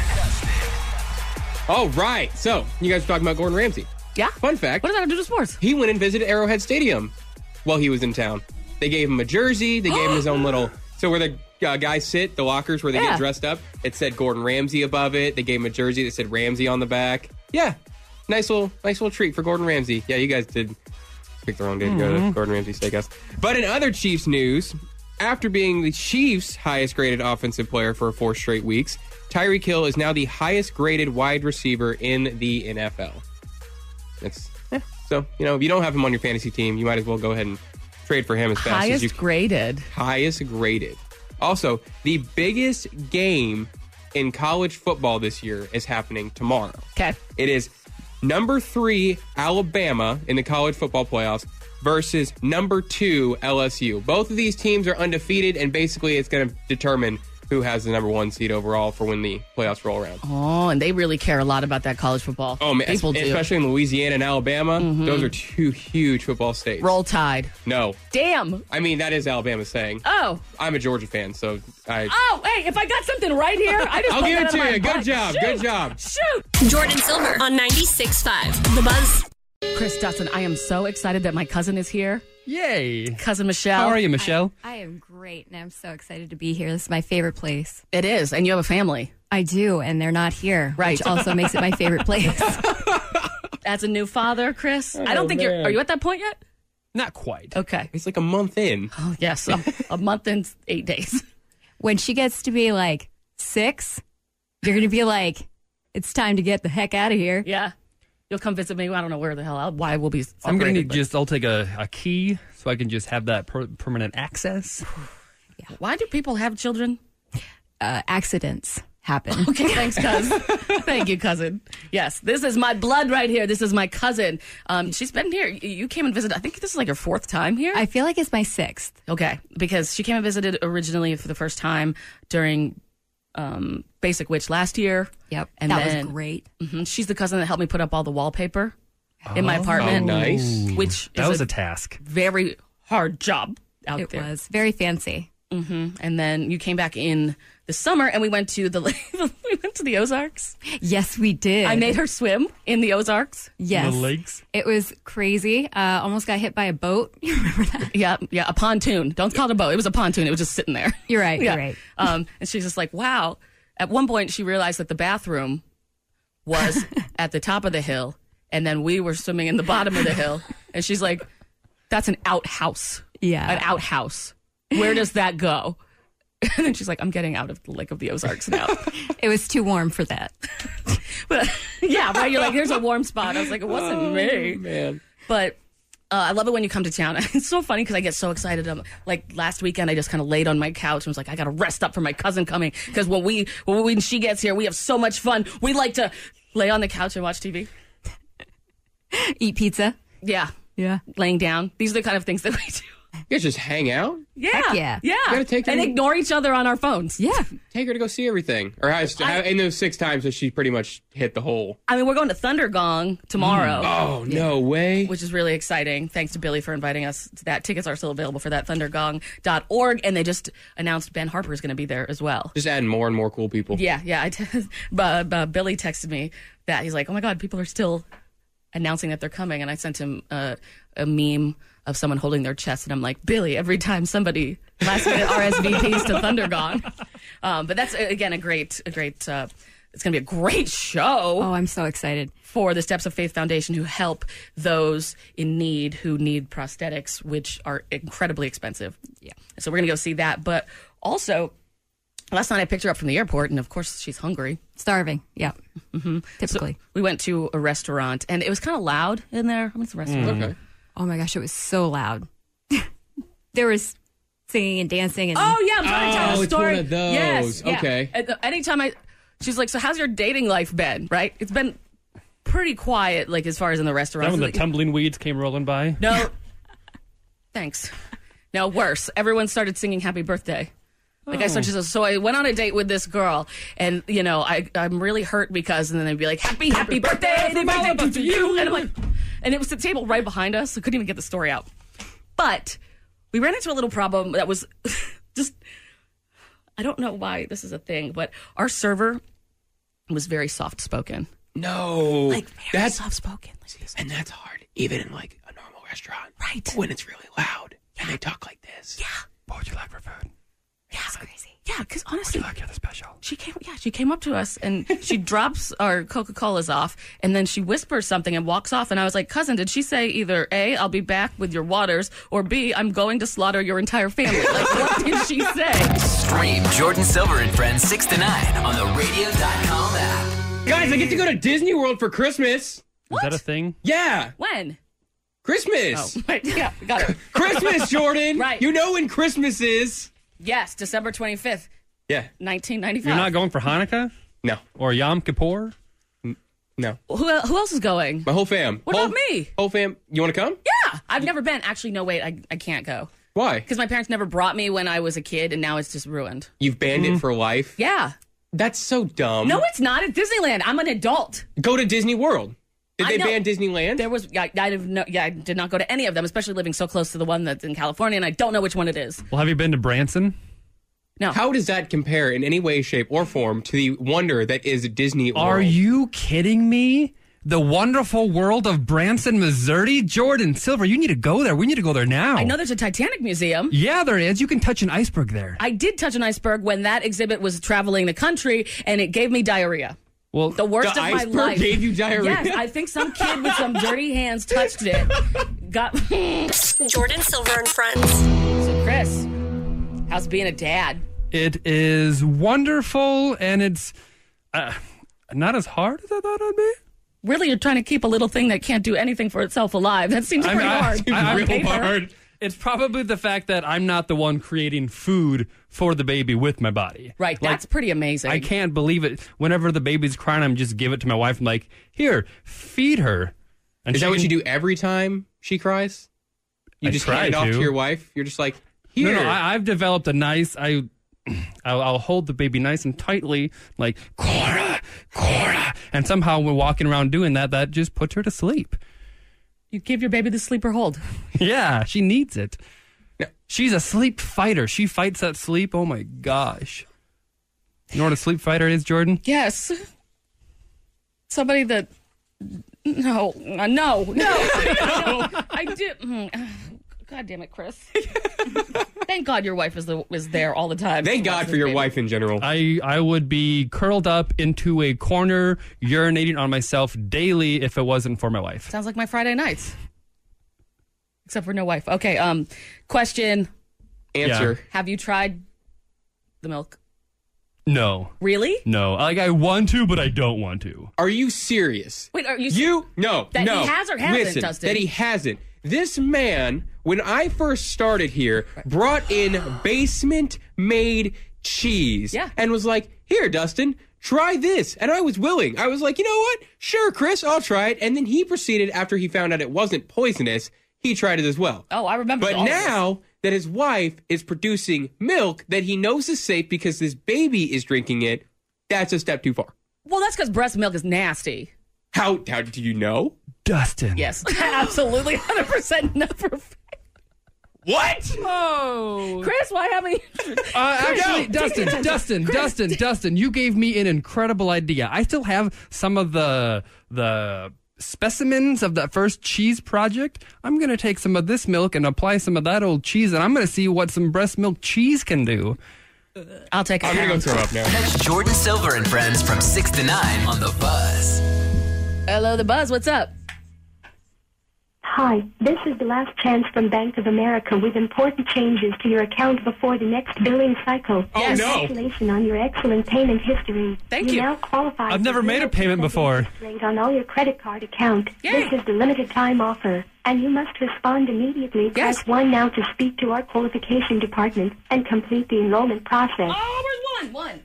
All right. So, you guys were talking about Gordon Ramsay. Yeah? Fun fact. What does that have to do with sports? He went and visited Arrowhead Stadium while he was in town. They gave him a jersey. They gave him his own little... So where the uh, guys sit, the lockers where they Yeah. get dressed up, it said Gordon Ramsay above it. They gave him a jersey that said Ramsay on the back. Yeah. Nice little nice little treat for Gordon Ramsay. Yeah, you guys did pick the wrong day to go to Gordon Ramsay Steakhouse. But in other Chiefs news, after being the Chiefs' highest graded offensive player for four straight weeks, Tyreek Hill is now the highest graded wide receiver in the N F L. It's yeah. So, you know, if you don't have him on your fantasy team, you might as well go ahead and trade for him as fast Highest as you graded. Highest graded. Also, the biggest game in college football this year is happening tomorrow. Okay. It is number three Alabama in the college football playoffs versus number two L S U. Both of these teams are undefeated, and basically it's going to determine who has the number one seed overall for when the playoffs roll around. Oh, and they really care a lot about that college football. Oh, man, People do. especially in Louisiana and Alabama. Mhm. Those are two huge football states. Roll Tide. No. Damn. I mean, that is Alabama's saying. Oh. I'm a Georgia fan, so I... Oh, hey, if I got something right here, I just I'll put give that it out to of my you. Good butt. job. Shoot. Good job. Shoot. Jordan Silver on ninety-six point five. The Buzz. Chris Dustin, I am so excited that my cousin is here. Yay. Cousin Michelle. How are you, Michelle? I am great, and I'm so excited to be here. This is my favorite place. It is, and you have a family. I do, and they're not here, Right. which also makes it my favorite place. As a new father, Chris, I Oh, don't think you're. man. Are you at that point yet? Not quite. Okay. It's like a month in. Oh, yes. A, a month and eight days. When she gets to be like six, you're going to be like, it's time to get the heck out of here. Yeah. You'll come visit me. I don't know where the hell. I'll, why we'll be. I'm gonna need but- just. I'll take a, a key so I can just have that per- permanent access. Yeah. Why do people have children? Uh, accidents happen. Okay, thanks, cuz. Thank you, cousin. Yes, this is my blood right here. This is my cousin. Um, she's been here. You came and visited. I think this is like your fourth time here. I feel like it's my sixth. Okay, because she came and visited originally for the first time during um, Basic Witch last year. Yep, and that then, was great. Mm-hmm, she's the cousin that helped me put up all the wallpaper in my apartment. Oh, nice. Which that is was a, a task. Very hard job out it there. It was very fancy. Mm-hmm. And then you came back in the summer, and we went to the we went to the Ozarks. Yes, we did. I made her swim in the Ozarks. Yes, the lakes. It was crazy. Uh, almost got hit by a boat. You remember that? Yeah, yeah, a pontoon. Don't call it a boat. It was a pontoon. It was just sitting there. You're right. Yeah. You're right. Um, and she's just like, wow. At one point, she realized that the bathroom was at the top of the hill, and then we were swimming in the bottom of the hill. And she's like, "That's an outhouse. Yeah, an outhouse. Where does that go?" And then she's like, "I'm getting out of the Lake of the Ozarks now." It was too warm for that. But yeah, right. You're like, "There's a warm spot." I was like, "It wasn't Oh, me, man." But uh, I love it when you come to town. It's so funny because I get so excited. Um, like last weekend, I just kind of laid on my couch and was like, "I got to rest up for my cousin coming." Because when we when, when she gets here, we have so much fun. We like to lay on the couch and watch T V, eat pizza. Yeah, yeah, laying down. These are the kind of things that we do. You guys just hang out? Yeah, Heck yeah, yeah. You gotta take her and to- ignore each other on our phones. Yeah, Take her to go see everything. Or has, how, in those six times that she pretty much hit the hole. I mean, we're going to Thunder Gong tomorrow. Oh, no way. Which is really exciting. Thanks to Billy for inviting us to that. Tickets are still available for that, thunder gong dot org. And they just announced Ben Harper is going to be there as well. Just adding more and more cool people. Yeah, yeah. I t- but, uh, Billy texted me that. He's like, "Oh my God, people are still announcing that they're coming." And I sent him uh, a meme of someone holding their chest. And I'm like, "Billy, every time somebody last minute R S V Ps to Thunder Gong." Um, but that's, again, a great, a great, uh, it's going to be a great show. Oh, I'm so excited. For the Steps of Faith Foundation, who help those in need who need prosthetics, which are incredibly expensive. Yeah. So we're going to go see that. But also, last night I picked her up from the airport, and of course she's hungry. Starving. Yeah. Mm-hmm. Typically. So we went to a restaurant, and it was kind of loud in there. I mean, it's a restaurant. Okay. Oh my gosh, it was so loud. There was singing and dancing and Oh, yeah, I'm trying to tell Oh, the it's story. one of those. Yes, yeah. Okay. And, uh, anytime I, she's like, "So how's your dating life been?" Right? It's been pretty quiet, like as far as in the restaurant. That when the tumbling weeds came rolling by. No. Thanks. No, worse. Everyone started singing "Happy Birthday." Like I started, so I went on a date with this girl, and you know, I I'm really hurt because, and then they'd be like, "Happy, happy birthday, happy birthday to you," and I'm like, and it was the table right behind us, so I couldn't even get the story out. But we ran into a little problem that was just, I don't know why this is a thing, but our server was very soft spoken. No. Like very that's soft spoken. And that's hard, even in like a normal restaurant. Right. But when it's really loud and they talk like this. Yeah. What would you like for food? Yeah, it's crazy. Yeah, because honestly, What would you like for the special? she came. Yeah, she came up to us and she drops our Coca Colas off, and then she whispers something and walks off. And I was like, "Cousin, did she say either A, I'll be back with your waters, or B, I'm going to slaughter your entire family?" Like, what did she say? Stream Jordan Silver and Friends six to nine on the radio dot com app. Guys, I get to go to Disney World for Christmas. What? Is that a thing? Yeah. When? Christmas. Oh, right. Yeah, got it. Christmas, Jordan. Right. You know when Christmas is. Yes, December twenty-fifth, Yeah. nineteen ninety-five. You're not going for Hanukkah? No. Or Yom Kippur? No. Who, el- who else is going? My whole fam. What whole, about me? Whole fam. You want to come? Yeah, I've never been. Actually, no, wait, I, I can't go. Why? Because my parents never brought me when I was a kid, and now it's just ruined. You've banned it for life? Yeah. That's so dumb. No, it's not. At Disneyland. I'm an adult. Go to Disney World. Did I they know. ban Disneyland? There was, I, I, didn't know, yeah, I did not go to any of them, especially living so close to the one that's in California, and I don't know which one it is. Well, have you been to Branson? No. How does that compare in any way, shape, or form to the wonder that is Disney World? Are you kidding me? The wonderful world of Branson, Missouri? Jordan Silver, you need to go there. We need to go there now. I know there's a Titanic museum. Yeah, there is. You can touch an iceberg there. I did touch an iceberg when that exhibit was traveling the country, and it gave me diarrhea. Well, the worst the of my iceberg life. gave you diarrhea? Yes, I think some kid with some dirty hands touched it. Got Jordan Silver and Friends. So, Chris, how's being a dad? It is wonderful, and it's uh, not as hard as I thought it'd be. really you're trying to keep a little thing that can't do anything for itself alive. That seems pretty I, hard. I, I, On I, paper. hard. It's probably the fact that I'm not the one creating food for the baby with my body. Right, Like, that's pretty amazing. I can't believe it. Whenever the baby's crying, I'm just give it to my wife. I'm like, here, feed her. And Is she that what can- you do every time she cries? You I just try hand it off to. to your wife? You're just like, here. No, no, I, I've developed a nice. I, I'll, I'll hold the baby nice and tightly, like Cora, Cora, and somehow we're walking around doing that. That just puts her to sleep. You give your baby the sleeper hold. Yeah, she needs it. She's a sleep fighter. She fights that sleep. Oh my gosh! You know what a sleep fighter is, Jordan? Yes. Somebody that. No, uh, no, no. I, I did. mm, God damn it, Chris. Thank God your wife is the is there all the time. Thank God for your wife in general. I, I would be curled up into a corner, urinating on myself daily if it wasn't for my wife. Sounds like my Friday nights. Except for no wife. Okay, um, question. Answer. Yeah. Have you tried the milk? No. Really? No. Like, I want to, but I don't want to. Are you serious? Wait, are you You no That no. he has or hasn't, Listen, Dustin? that he hasn't. This man, when I first started here, brought in basement-made cheese. Yeah. And was like, here, Dustin, try this. And I was willing. I was like, you know what? Sure, Chris, I'll try it. And then he proceeded, after he found out it wasn't poisonous, he tried it as well. Oh, I remember. But all of now that his wife is producing milk that he knows is safe because this baby is drinking it, that's a step too far. this. Well, that's because breast milk is nasty. How how do you know? Dustin. Yes, absolutely, one hundred percent never. What? Oh, Chris, why haven't you? Uh, actually, No, Dustin, take it. Dustin, Chris, Dustin, Dustin, you gave me an incredible idea. I still have some of the the specimens of that first cheese project. I'm going to take some of this milk and apply some of that old cheese, and I'm going to see what some breast milk cheese can do. I'll take. I'm going to go throw up now. Catch Jordan Silver and friends from six to nine on The Buzz. Hello, the Buzz. What's up? Hi, this is the last chance from Bank of America with important changes to your account before the next billing cycle. Oh, Yes. no. Congratulations on your excellent payment history. Thank you. you. now qualify I've for never made a payment before. rate on all your credit card account. Yay. This is the limited time offer, and you must respond immediately. Yes. Press one now to speak to our qualification department and complete the enrollment process. Oh, where's one? One.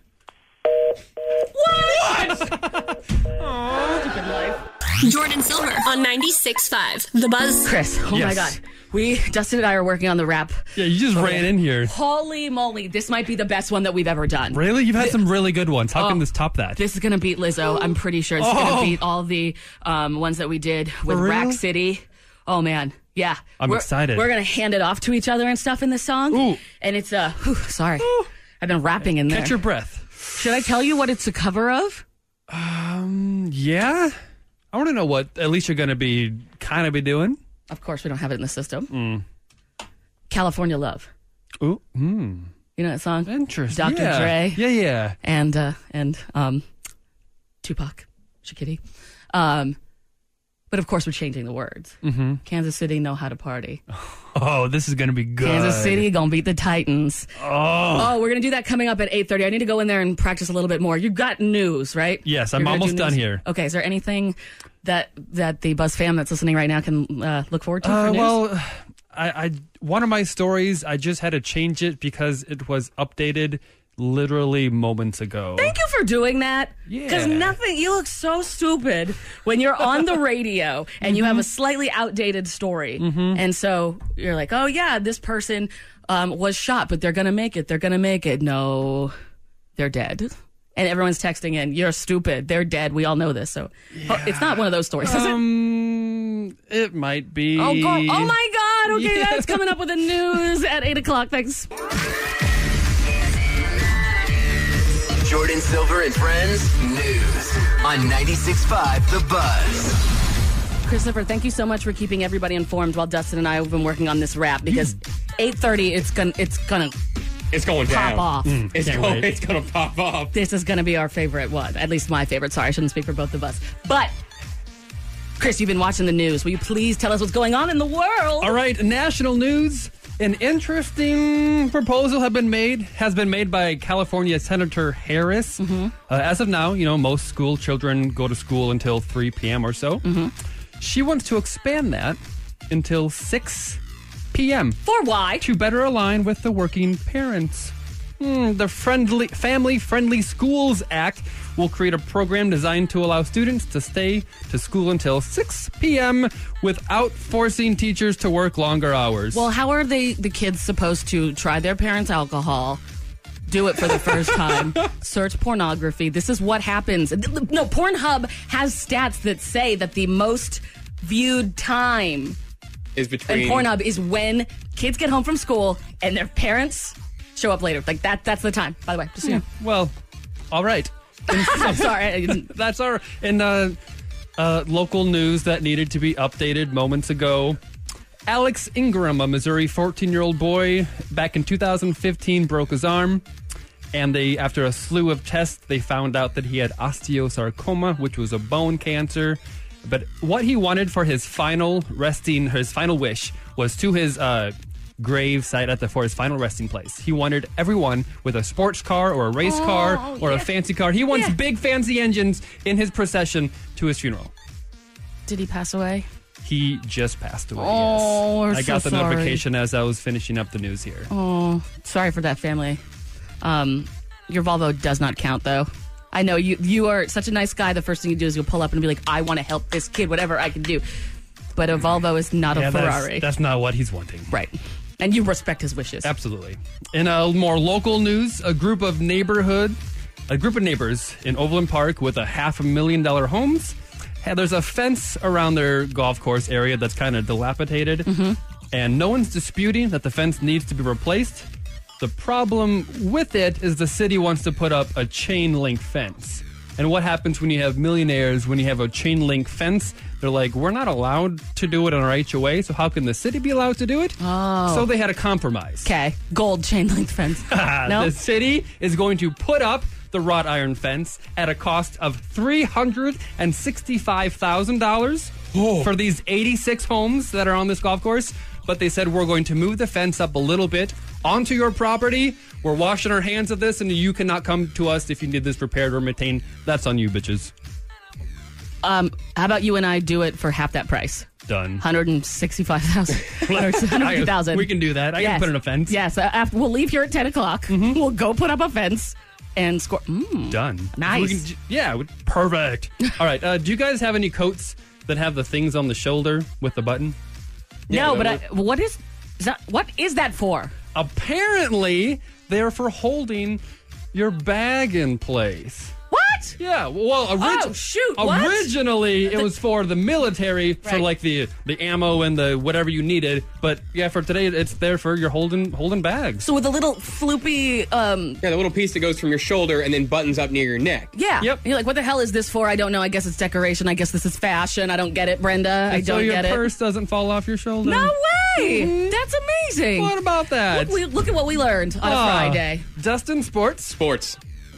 What? Stupid life. Jordan Silver on ninety-six point five. The Buzz. Chris, oh my Yes. God. We, Dustin and I are working on the rap. Yeah, you just ran in here. Holy moly, this might be the best one that we've ever done. Really? You've had some really good ones. How Oh. can this top that? This is going to beat Lizzo. I'm pretty sure it's going Oh. to beat all the um, ones that we did with For real? Rack City. Oh, man. Yeah. I'm We're- excited. We're going to hand it off to each other and stuff in this song. Ooh. And it's, uh, whew, sorry. I've been rapping in there. Catch your breath. Should I tell you what it's a cover of? Um, yeah. I want to know what at least you're going to be kind of be doing. Of course, we don't have it in the system. Mm. California Love. Ooh, mm. You know that song? Interesting. Doctor Yeah. Dre. Yeah, yeah. And, uh, and, um, Tupac Shakur. Um, but of course, we're changing the words. Mm-hmm. Kansas City know how to party. Oh, this is going to be good. Kansas City gonna beat the Titans. Oh. Oh, we're gonna do that coming up at eight thirty. I need to go in there and practice a little bit more. You've got news, right? Yes, I'm You're gonna almost do done news? here. Okay, is there anything that that the Buzz fam that's listening right now can uh, look forward to Uh, for news? well, I, I one of my stories, I just had to change it because it was updated literally moments ago. Thank you for doing that. Because Yeah. nothing, you look so stupid when you're on the radio and you have a slightly outdated story. And so you're like, oh, yeah, this person um, was shot, but they're going to make it. They're going to make it. No, they're dead. And everyone's texting in, you're stupid. They're dead. We all know this. So oh, it's not one of those stories, is it? Um, it might be. Oh, girl. Oh my God. Okay, Yeah. that's coming up with the news at eight o'clock. Thanks. Jordan Silver and Friends News on ninety-six point five The Buzz. Christopher, thank you so much for keeping everybody informed while Dustin and I have been working on this rap because eight thirty it's gonna it's gonna It's going pop down. off. Mm, It's can't going, wait. it's going to pop off. This is gonna be our favorite one. At least my favorite. Sorry, I shouldn't speak for both of us. But Chris, you've been watching the news. Will you please tell us what's going on in the world? All right, national news. An interesting proposal have been made has been made by California Senator Harris. Mm-hmm. Uh, as of now, you know, most school children go to school until three p.m. or so. Mm-hmm. She wants to expand that until six p.m. For why? To better align with the working parents. Hmm, the Friendly Family Friendly Schools Act will create a program designed to allow students to stay to school until six p.m. without forcing teachers to work longer hours. Well, how are they the kids supposed to try their parents' alcohol, do it for the first time, search pornography? This is what happens. No, Pornhub has stats that say that the most viewed time is between and Pornhub is when kids get home from school and their parents show up later. Like that that's the time, by the way. Just so you know. Well, all right. I'm sorry. I didn't. That's our in uh, uh, local news that needed to be updated moments ago. Alex Ingram, a Missouri fourteen-year-old boy, back in two thousand fifteen broke his arm, and they, after a slew of tests, they found out that he had osteosarcoma, which was a bone cancer. But what he wanted for his final resting, his final wish, was to his uh, grave site at the for his final resting place. He wanted everyone with a sports car or a race oh, car or yeah. a fancy car. He wants yeah. big fancy engines in his procession to his funeral. Did he pass away? He just passed away. Oh, yes. we're I got so the sorry. notification as I was finishing up the news here. Oh, sorry for that family. Um, your Volvo does not count, though. I know you. You are such a nice guy. The first thing you do is you'll pull up and be like, "I want to help this kid, whatever I can do." But a Volvo is not yeah, a Ferrari. That's, that's not what he's wanting. Right. And you respect his wishes. Absolutely. In a more local news, a group of neighborhood, a group of neighbors in Overland Park with a half a million dollar homes. And there's a fence around their golf course area that's kind of dilapidated. Mm-hmm. And no one's disputing that the fence needs to be replaced. The problem with it is the city wants to put up a chain link fence. And what happens when you have millionaires, when you have a chain link fence? They're like, we're not allowed to do it on our H O A, so how can the city be allowed to do it? Oh. So they had a compromise. Okay. Gold chain link fence. No? The city is going to put up the wrought iron fence at a cost of three hundred sixty-five thousand dollars oh. for these eighty-six homes that are on this golf course. But they said, we're going to move the fence up a little bit onto your property. We're washing our hands of this, and you cannot come to us if you need this repaired or maintained. That's on you, bitches. Um, how about you and I do it for half that price? Done. one hundred sixty-five thousand dollars. one hundred fifty thousand dollars. We can do that. I yes. can put in a fence. Yes. Uh, after, we'll leave here at ten o'clock. Mm-hmm. We'll go put up a fence and score. Mm. Done. Nice. We can, yeah, perfect. All right. Uh, do you guys have any coats that have the things on the shoulder with the button? No, yeah, but I, what is, is that? What is that for? Apparently, they're for holding your bag in place. What? Yeah, well, orig- oh, shoot, what? originally it was for the military, for right. like the, the ammo and the whatever you needed. But yeah, for today, it's there for your holding holding bags. So with a little floopy, um, yeah, the little piece that goes from your shoulder and then buttons up near your neck. Yeah. Yep. You're like, what the hell is this for? I don't know. I guess it's decoration. I guess this is fashion. I don't get it, Brenda. And I don't so your get it. purse doesn't fall off your shoulder. No way! Mm-hmm. That's amazing. What about that? Look, we, look at what we learned on uh, a Friday. Dustin, sports. Sports.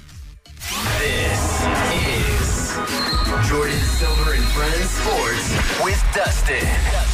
This is Jordan Silver and Friends Sports with Dustin.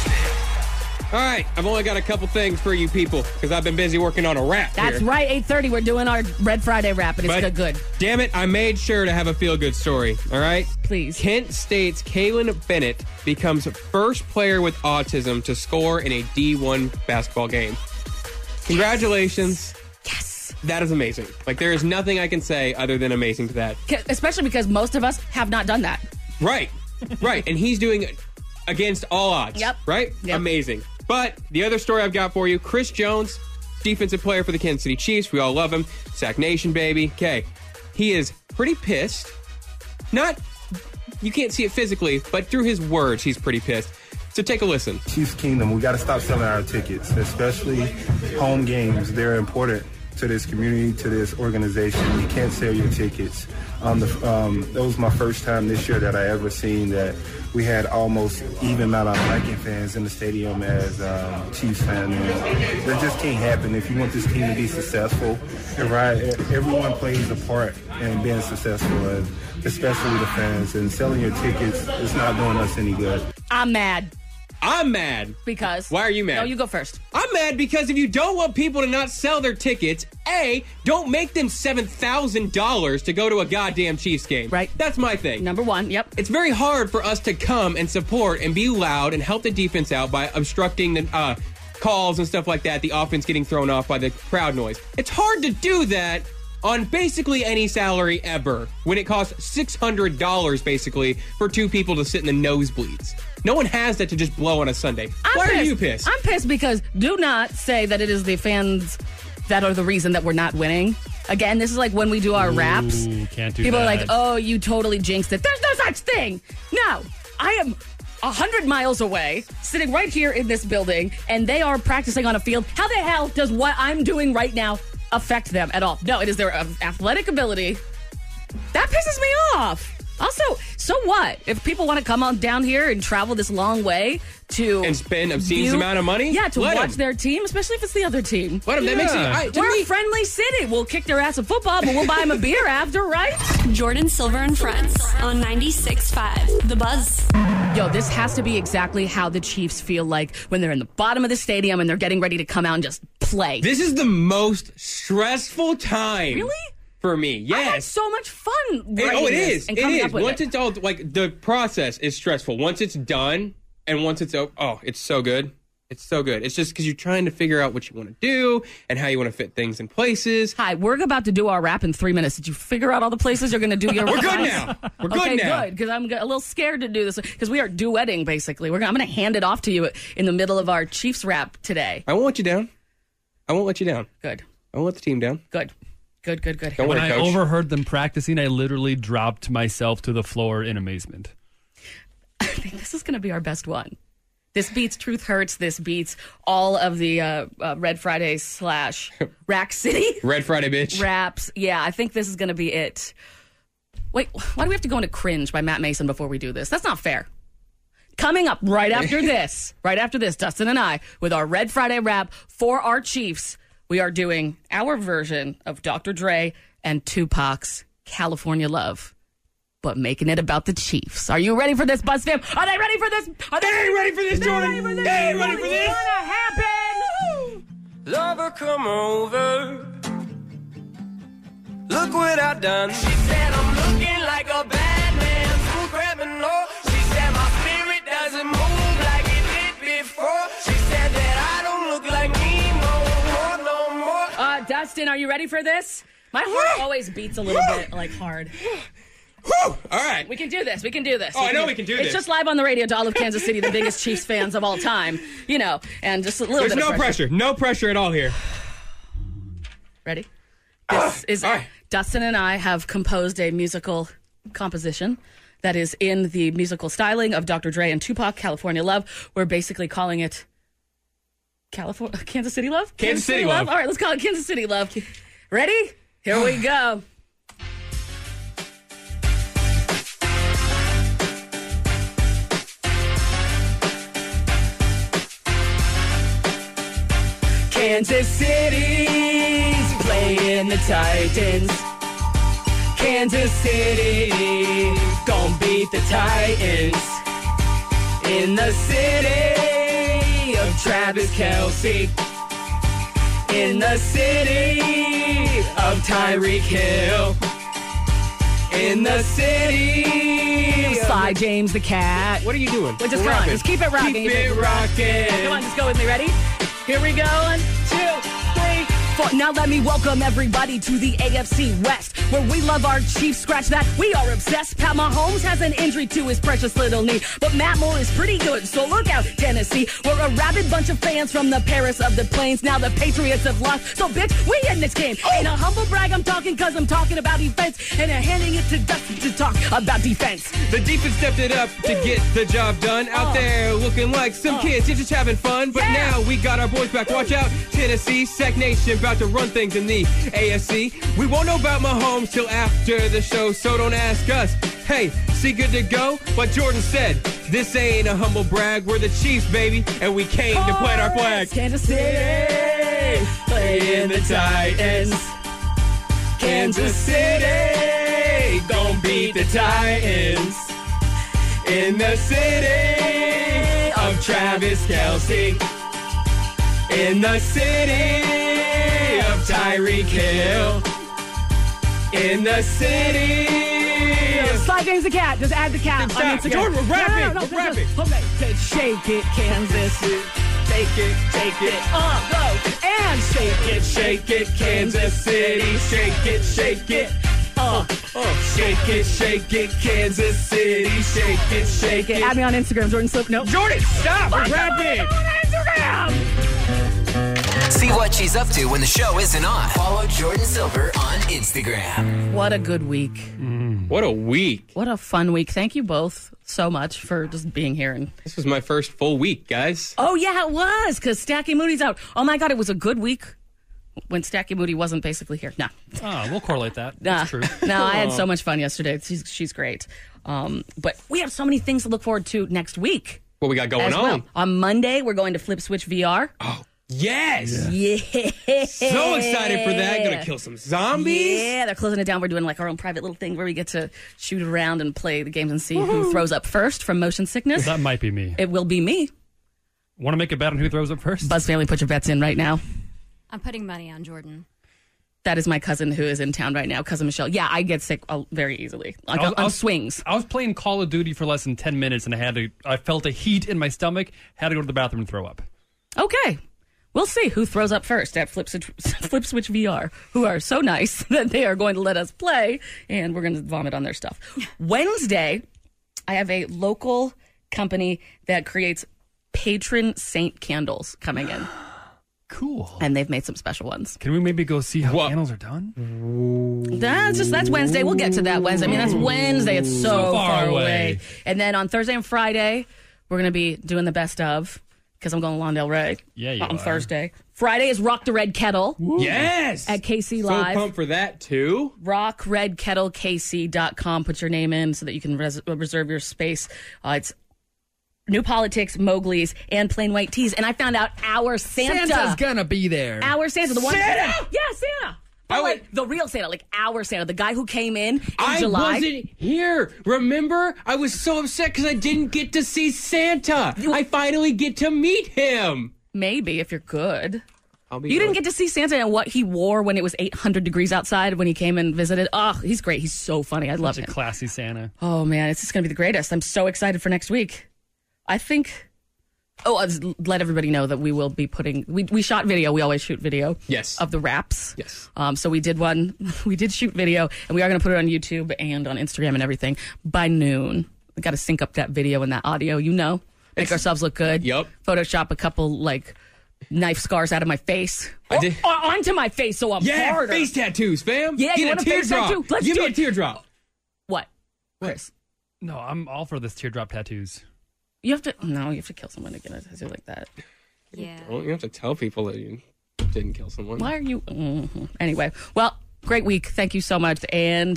All right, I've only got a couple things for you people because I've been busy working on a rap. That's here. right, eight thirty. We're doing our Red Friday rap, and it's but, good, good. Damn it, I made sure to have a feel-good story, all right? Please. Kent State's Kaylin Bennett becomes first player with autism to score in a D one basketball game. Congratulations. Yes. That is amazing. Like, there is nothing I can say other than amazing to that. Especially because most of us have not done that. Right. Right. And he's doing it against all odds. Yep. Right? Yep. Amazing. But the other story I've got for you, Chris Jones, defensive player for the Kansas City Chiefs. We all love him. Sack Nation, baby. Okay. He is pretty pissed. Not, you can't see it physically, but through his words, he's pretty pissed. So take a listen. Chiefs Kingdom, we got to stop selling our tickets, especially home games. They're important to this community, to this organization. You can't sell your tickets. Um, the, um, that was my first time this year that I ever seen that we had almost even amount of Viking fans in the stadium as um, Chiefs fans. And that just can't happen if you want this team to be successful. And right, everyone plays a part in being successful, and especially the fans. And selling your tickets is not doing us any good. I'm mad. I'm mad. Because? Why are you mad? No, you go first. I'm mad because if you don't want people to not sell their tickets, A, don't make them seven thousand dollars to go to a goddamn Chiefs game. Right. That's my thing. Number one, yep. It's very hard for us to come and support and be loud and help the defense out by obstructing the uh, calls and stuff like that, the offense getting thrown off by the crowd noise. It's hard to do that on basically any salary ever when it costs six hundred dollars basically for two people to sit in the nosebleeds. No one has that to just blow on a Sunday. I'm Why pissed. are you pissed? I'm pissed because do not say that it is the fans that are the reason that we're not winning. Again, this is like when we do our raps. Ooh, can't do People that. are like, oh, you totally jinxed it. There's no such thing. No, I am one hundred miles away, sitting right here in this building, and they are practicing on a field. How the hell does what I'm doing right now affect them at all? No, it is their uh, athletic ability. That pisses me off. Also, so what? If people want to come on down here and travel this long way to... And spend obscene view, amount of money? Yeah, to Let watch 'em. their team, especially if it's the other team. Let them. Yeah. That makes it... I, to We're me, a friendly city. We'll kick their ass at football, but we'll buy them a beer after, right? Jordan Silver and Friends on ninety-six point five The Buzz. Yo, this has to be exactly how the Chiefs feel like when they're in the bottom of the stadium and they're getting ready to come out and just play. This is the most stressful time. Really? For me, yes. I had so much fun. It, oh, it is. And It coming is. up with Once it. it's all, like, the process is stressful. Once it's done and once it's over, oh, it's so good. It's so good. It's just because you're trying to figure out what you want to do and how you want to fit things in places. Hi, we're about to do our rap in three minutes. Did you figure out all the places you're going to do your We're rap? good now. We're good okay, now. good, because I'm a little scared to do this because we are duetting, basically. We're gonna, I'm going to hand it off to you in the middle of our Chiefs rap today. I won't let you down. I won't let you down. Good. I won't let the team down. Good. Good, good, good. Don't When worry, I coach. overheard them practicing, I literally dropped myself to the floor in amazement. I think this is going to be our best one. This beats Truth Hurts. This beats all of the uh, uh, Red Friday slash Rack City Red Friday, bitch. raps. Yeah, I think this is going to be it. Wait, why do we have to go into Cringe by Matt Mason before we do this? That's not fair. Coming up right after this, right after this, Dustin and I, with our Red Friday rap for our Chiefs, we are doing our version of Doctor Dre and Tupac's California Love, but making it about the Chiefs. Are you ready for this, Buzz fam? Are they ready for this? Are they, They ain't ready for this, They Jordan. ready for this? They ain't ready for What's this. gonna happen? Lover, come over. Look what I done. She said I'm looking like a bad man from criminal. She said my spirit doesn't move like it did before. She said that I don't look like me no more, no more. Uh, Dustin, are you ready for this? My heart always beats a little bit like hard. Whew. All right. We can do this. We can do this. Oh, I know we can do it's this. It's just live on the radio to all of Kansas City, the biggest Chiefs fans of all time. You know, and just a little There's bit no of pressure. No pressure at all here. Ready? This is all right. Dustin and I have composed a musical composition that is in the musical styling of Doctor Dre and Tupac, California Love. We're basically calling it California, Kansas City Love? Kansas City Love. All right, let's call it Kansas City Love. Ready? Here we go. Kansas City's playing the Titans. Kansas City gon' beat the Titans. In the city of Travis Kelce. In the city of Tyreek Hill. In the city of Sly James the Cat. What are you doing? Well, just We're come on, rapping. just keep it rocking. Keep it rocking. Come on, just go with me. Ready? Here we go. One, two, three, four. Now let me welcome everybody to the A F C West, where we love our Chiefs. Scratch that, we are obsessed. Pat Mahomes has an injury to his precious little knee, but Matt Moore is pretty good, so look out, Tennessee. We're a rabid bunch of fans from the Paris of the Plains. Now the Patriots have lost, so bitch, we in this game. Oh. Ain't a humble brag, I'm talking cause I'm talking about defense, and I'm handing it to Dustin to talk about defense. The defense stepped it up to get the job done. Out Uh. there looking like some Uh. kids, you're just having fun. But Yeah. now we got our boys back. Watch out, Tennessee, Sac Nation, about to run things in the A F C. We won't know about Mahomes till after the show, so don't ask us. Hey, see good to go? But Jordan said, this ain't a humble brag. We're the Chiefs, baby, and we came to plant our flag. Kansas City, playing the Titans. Kansas City, gon' beat the Titans. In the city of Travis Kelce. In the city of Tyreek Hill. In the city of... Slide James the cat. Just add the cat on Stop. Instagram. Jordan, we're rapping. No, no, no, We're just- rapping. Okay. Said shake it, Kansas. Shake it, shake it. Uh, go. And shake it, Shake it, Kansas City. Shake it, shake it. Uh, uh, shake it, shake it, Kansas City. Shake it, shake it. Add me on Instagram, Jordan Slip. No. Jordan, stop. We're rapping. On Instagram. See what she's up to when the show isn't on. Follow Jordan Silver on Instagram. What a good week. What a week. What a fun week. Thank you both so much for just being here. And This was my first full week, guys. oh, yeah, it was, because Stacky Moody's out. Oh, my God, it was a good week when Stacky Moody wasn't basically here. No. Oh, we'll correlate that. Nah. That's true. No, I had so much fun yesterday. She's, she's great. Um, but we have so many things to look forward to next week. What we got going as on? well. On Monday, we're going to Flip Switch V R. Oh, yes. Yeah. So excited for that. Gonna kill some zombies. Yeah, they're closing it down. We're doing like our own private little thing where we get to shoot around and play the games and see who throws up first from motion sickness. That might be me. It will be me. Want to make a bet on who throws up first? Buzz family, put your bets in right now. I'm putting money on Jordan. That is my cousin who is in town right now, cousin Michelle. Yeah, I get sick uh, very easily. Like I was- on, I on was- swings. I was playing Call of Duty for less than ten minutes, and I had to. I felt a heat in my stomach. Had to go to the bathroom and throw up. Okay. We'll see who throws up first at Flip Switch, Flip Switch V R, who are so nice that they are going to let us play, and we're going to vomit on their stuff. Wednesday, I have a local company that creates patron saint candles coming in. Cool. And they've made some special ones. Can we maybe go see how candles are done? That's just that's Wednesday. We'll get to that Wednesday. I mean, that's Wednesday. It's so, So far far away. away. And then on Thursday and Friday, we're going to be doing the best of, because I'm going to Lawndale Ray. Yeah, you on are. Thursday. Friday is Rock the Red Kettle. Yes. At K C So Live. pumped for that, too. rock red kettle k c dot com. Put your name in so that you can res- reserve your space. Uh, it's New Politics, Mowgli's, and Plain White Tees. And I found out our Santa. Santa's gonna be there. Our Santa. The one. Santa? Yeah, Santa. But I would- like the real Santa, like our Santa, the guy who came in in I July. wasn't here. Remember? I was so upset because I didn't get to see Santa. I finally get to meet him. Maybe if you're good. I'll be You didn't good. get to see Santa and what he wore when it was eight hundred degrees outside when he came and visited. Oh, he's great. He's so funny. I love Such him. a classy Santa. Oh, man, it's just going to be the greatest. I'm so excited for next week. I think... Oh, I'll just let everybody know that we will be putting... We, we shot video. We always shoot video. Yes. Of the raps. Yes. Um, so we did one. We did shoot video, and we are going to put it on YouTube and on Instagram and everything by noon. We got to sync up that video and that audio, you know? Make It's- ourselves look good. Yup. Photoshop a couple, like, knife scars out of my face. I Or- did- or onto my face so I'm Yeah, harder. face tattoos, fam. Yeah, you Get want a a face teardrop. tattoo? Let's Give do me a it. teardrop. What? Chris? No, I'm all for this teardrop tattoos. You have to... No, you have to kill someone to get a tattoo like that. Yeah. Well, you have to tell people that you didn't kill someone. Why are you... Mhm. Anyway, well, great week. Thank you so much. And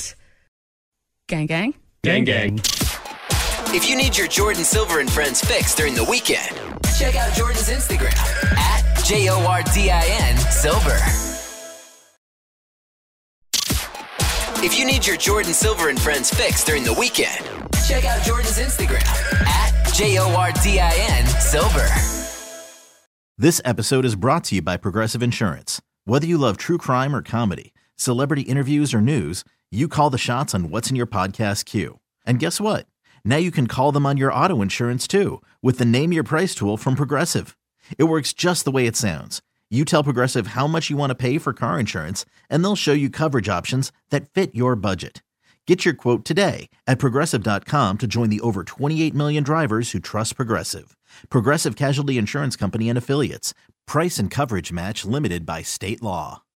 gang, gang. Gang, gang. If you need your Jordan Silver and Friends fix during the weekend, check out Jordan's Instagram at J O R D I N Silver. If you need your Jordan Silver and Friends fix during the weekend, check out Jordan's Instagram at J O R D I N Silver. This episode is brought to you by Progressive Insurance. Whether you love true crime or comedy, celebrity interviews or news, you call the shots on what's in your podcast queue. And guess what? Now you can call them on your auto insurance too with the Name Your Price tool from Progressive. It works just the way it sounds. You tell Progressive how much you want to pay for car insurance, and they'll show you coverage options that fit your budget. Get your quote today at Progressive dot com to join the over twenty-eight million drivers who trust Progressive. Progressive Casualty Insurance Company and Affiliates. Price and coverage match limited by state law.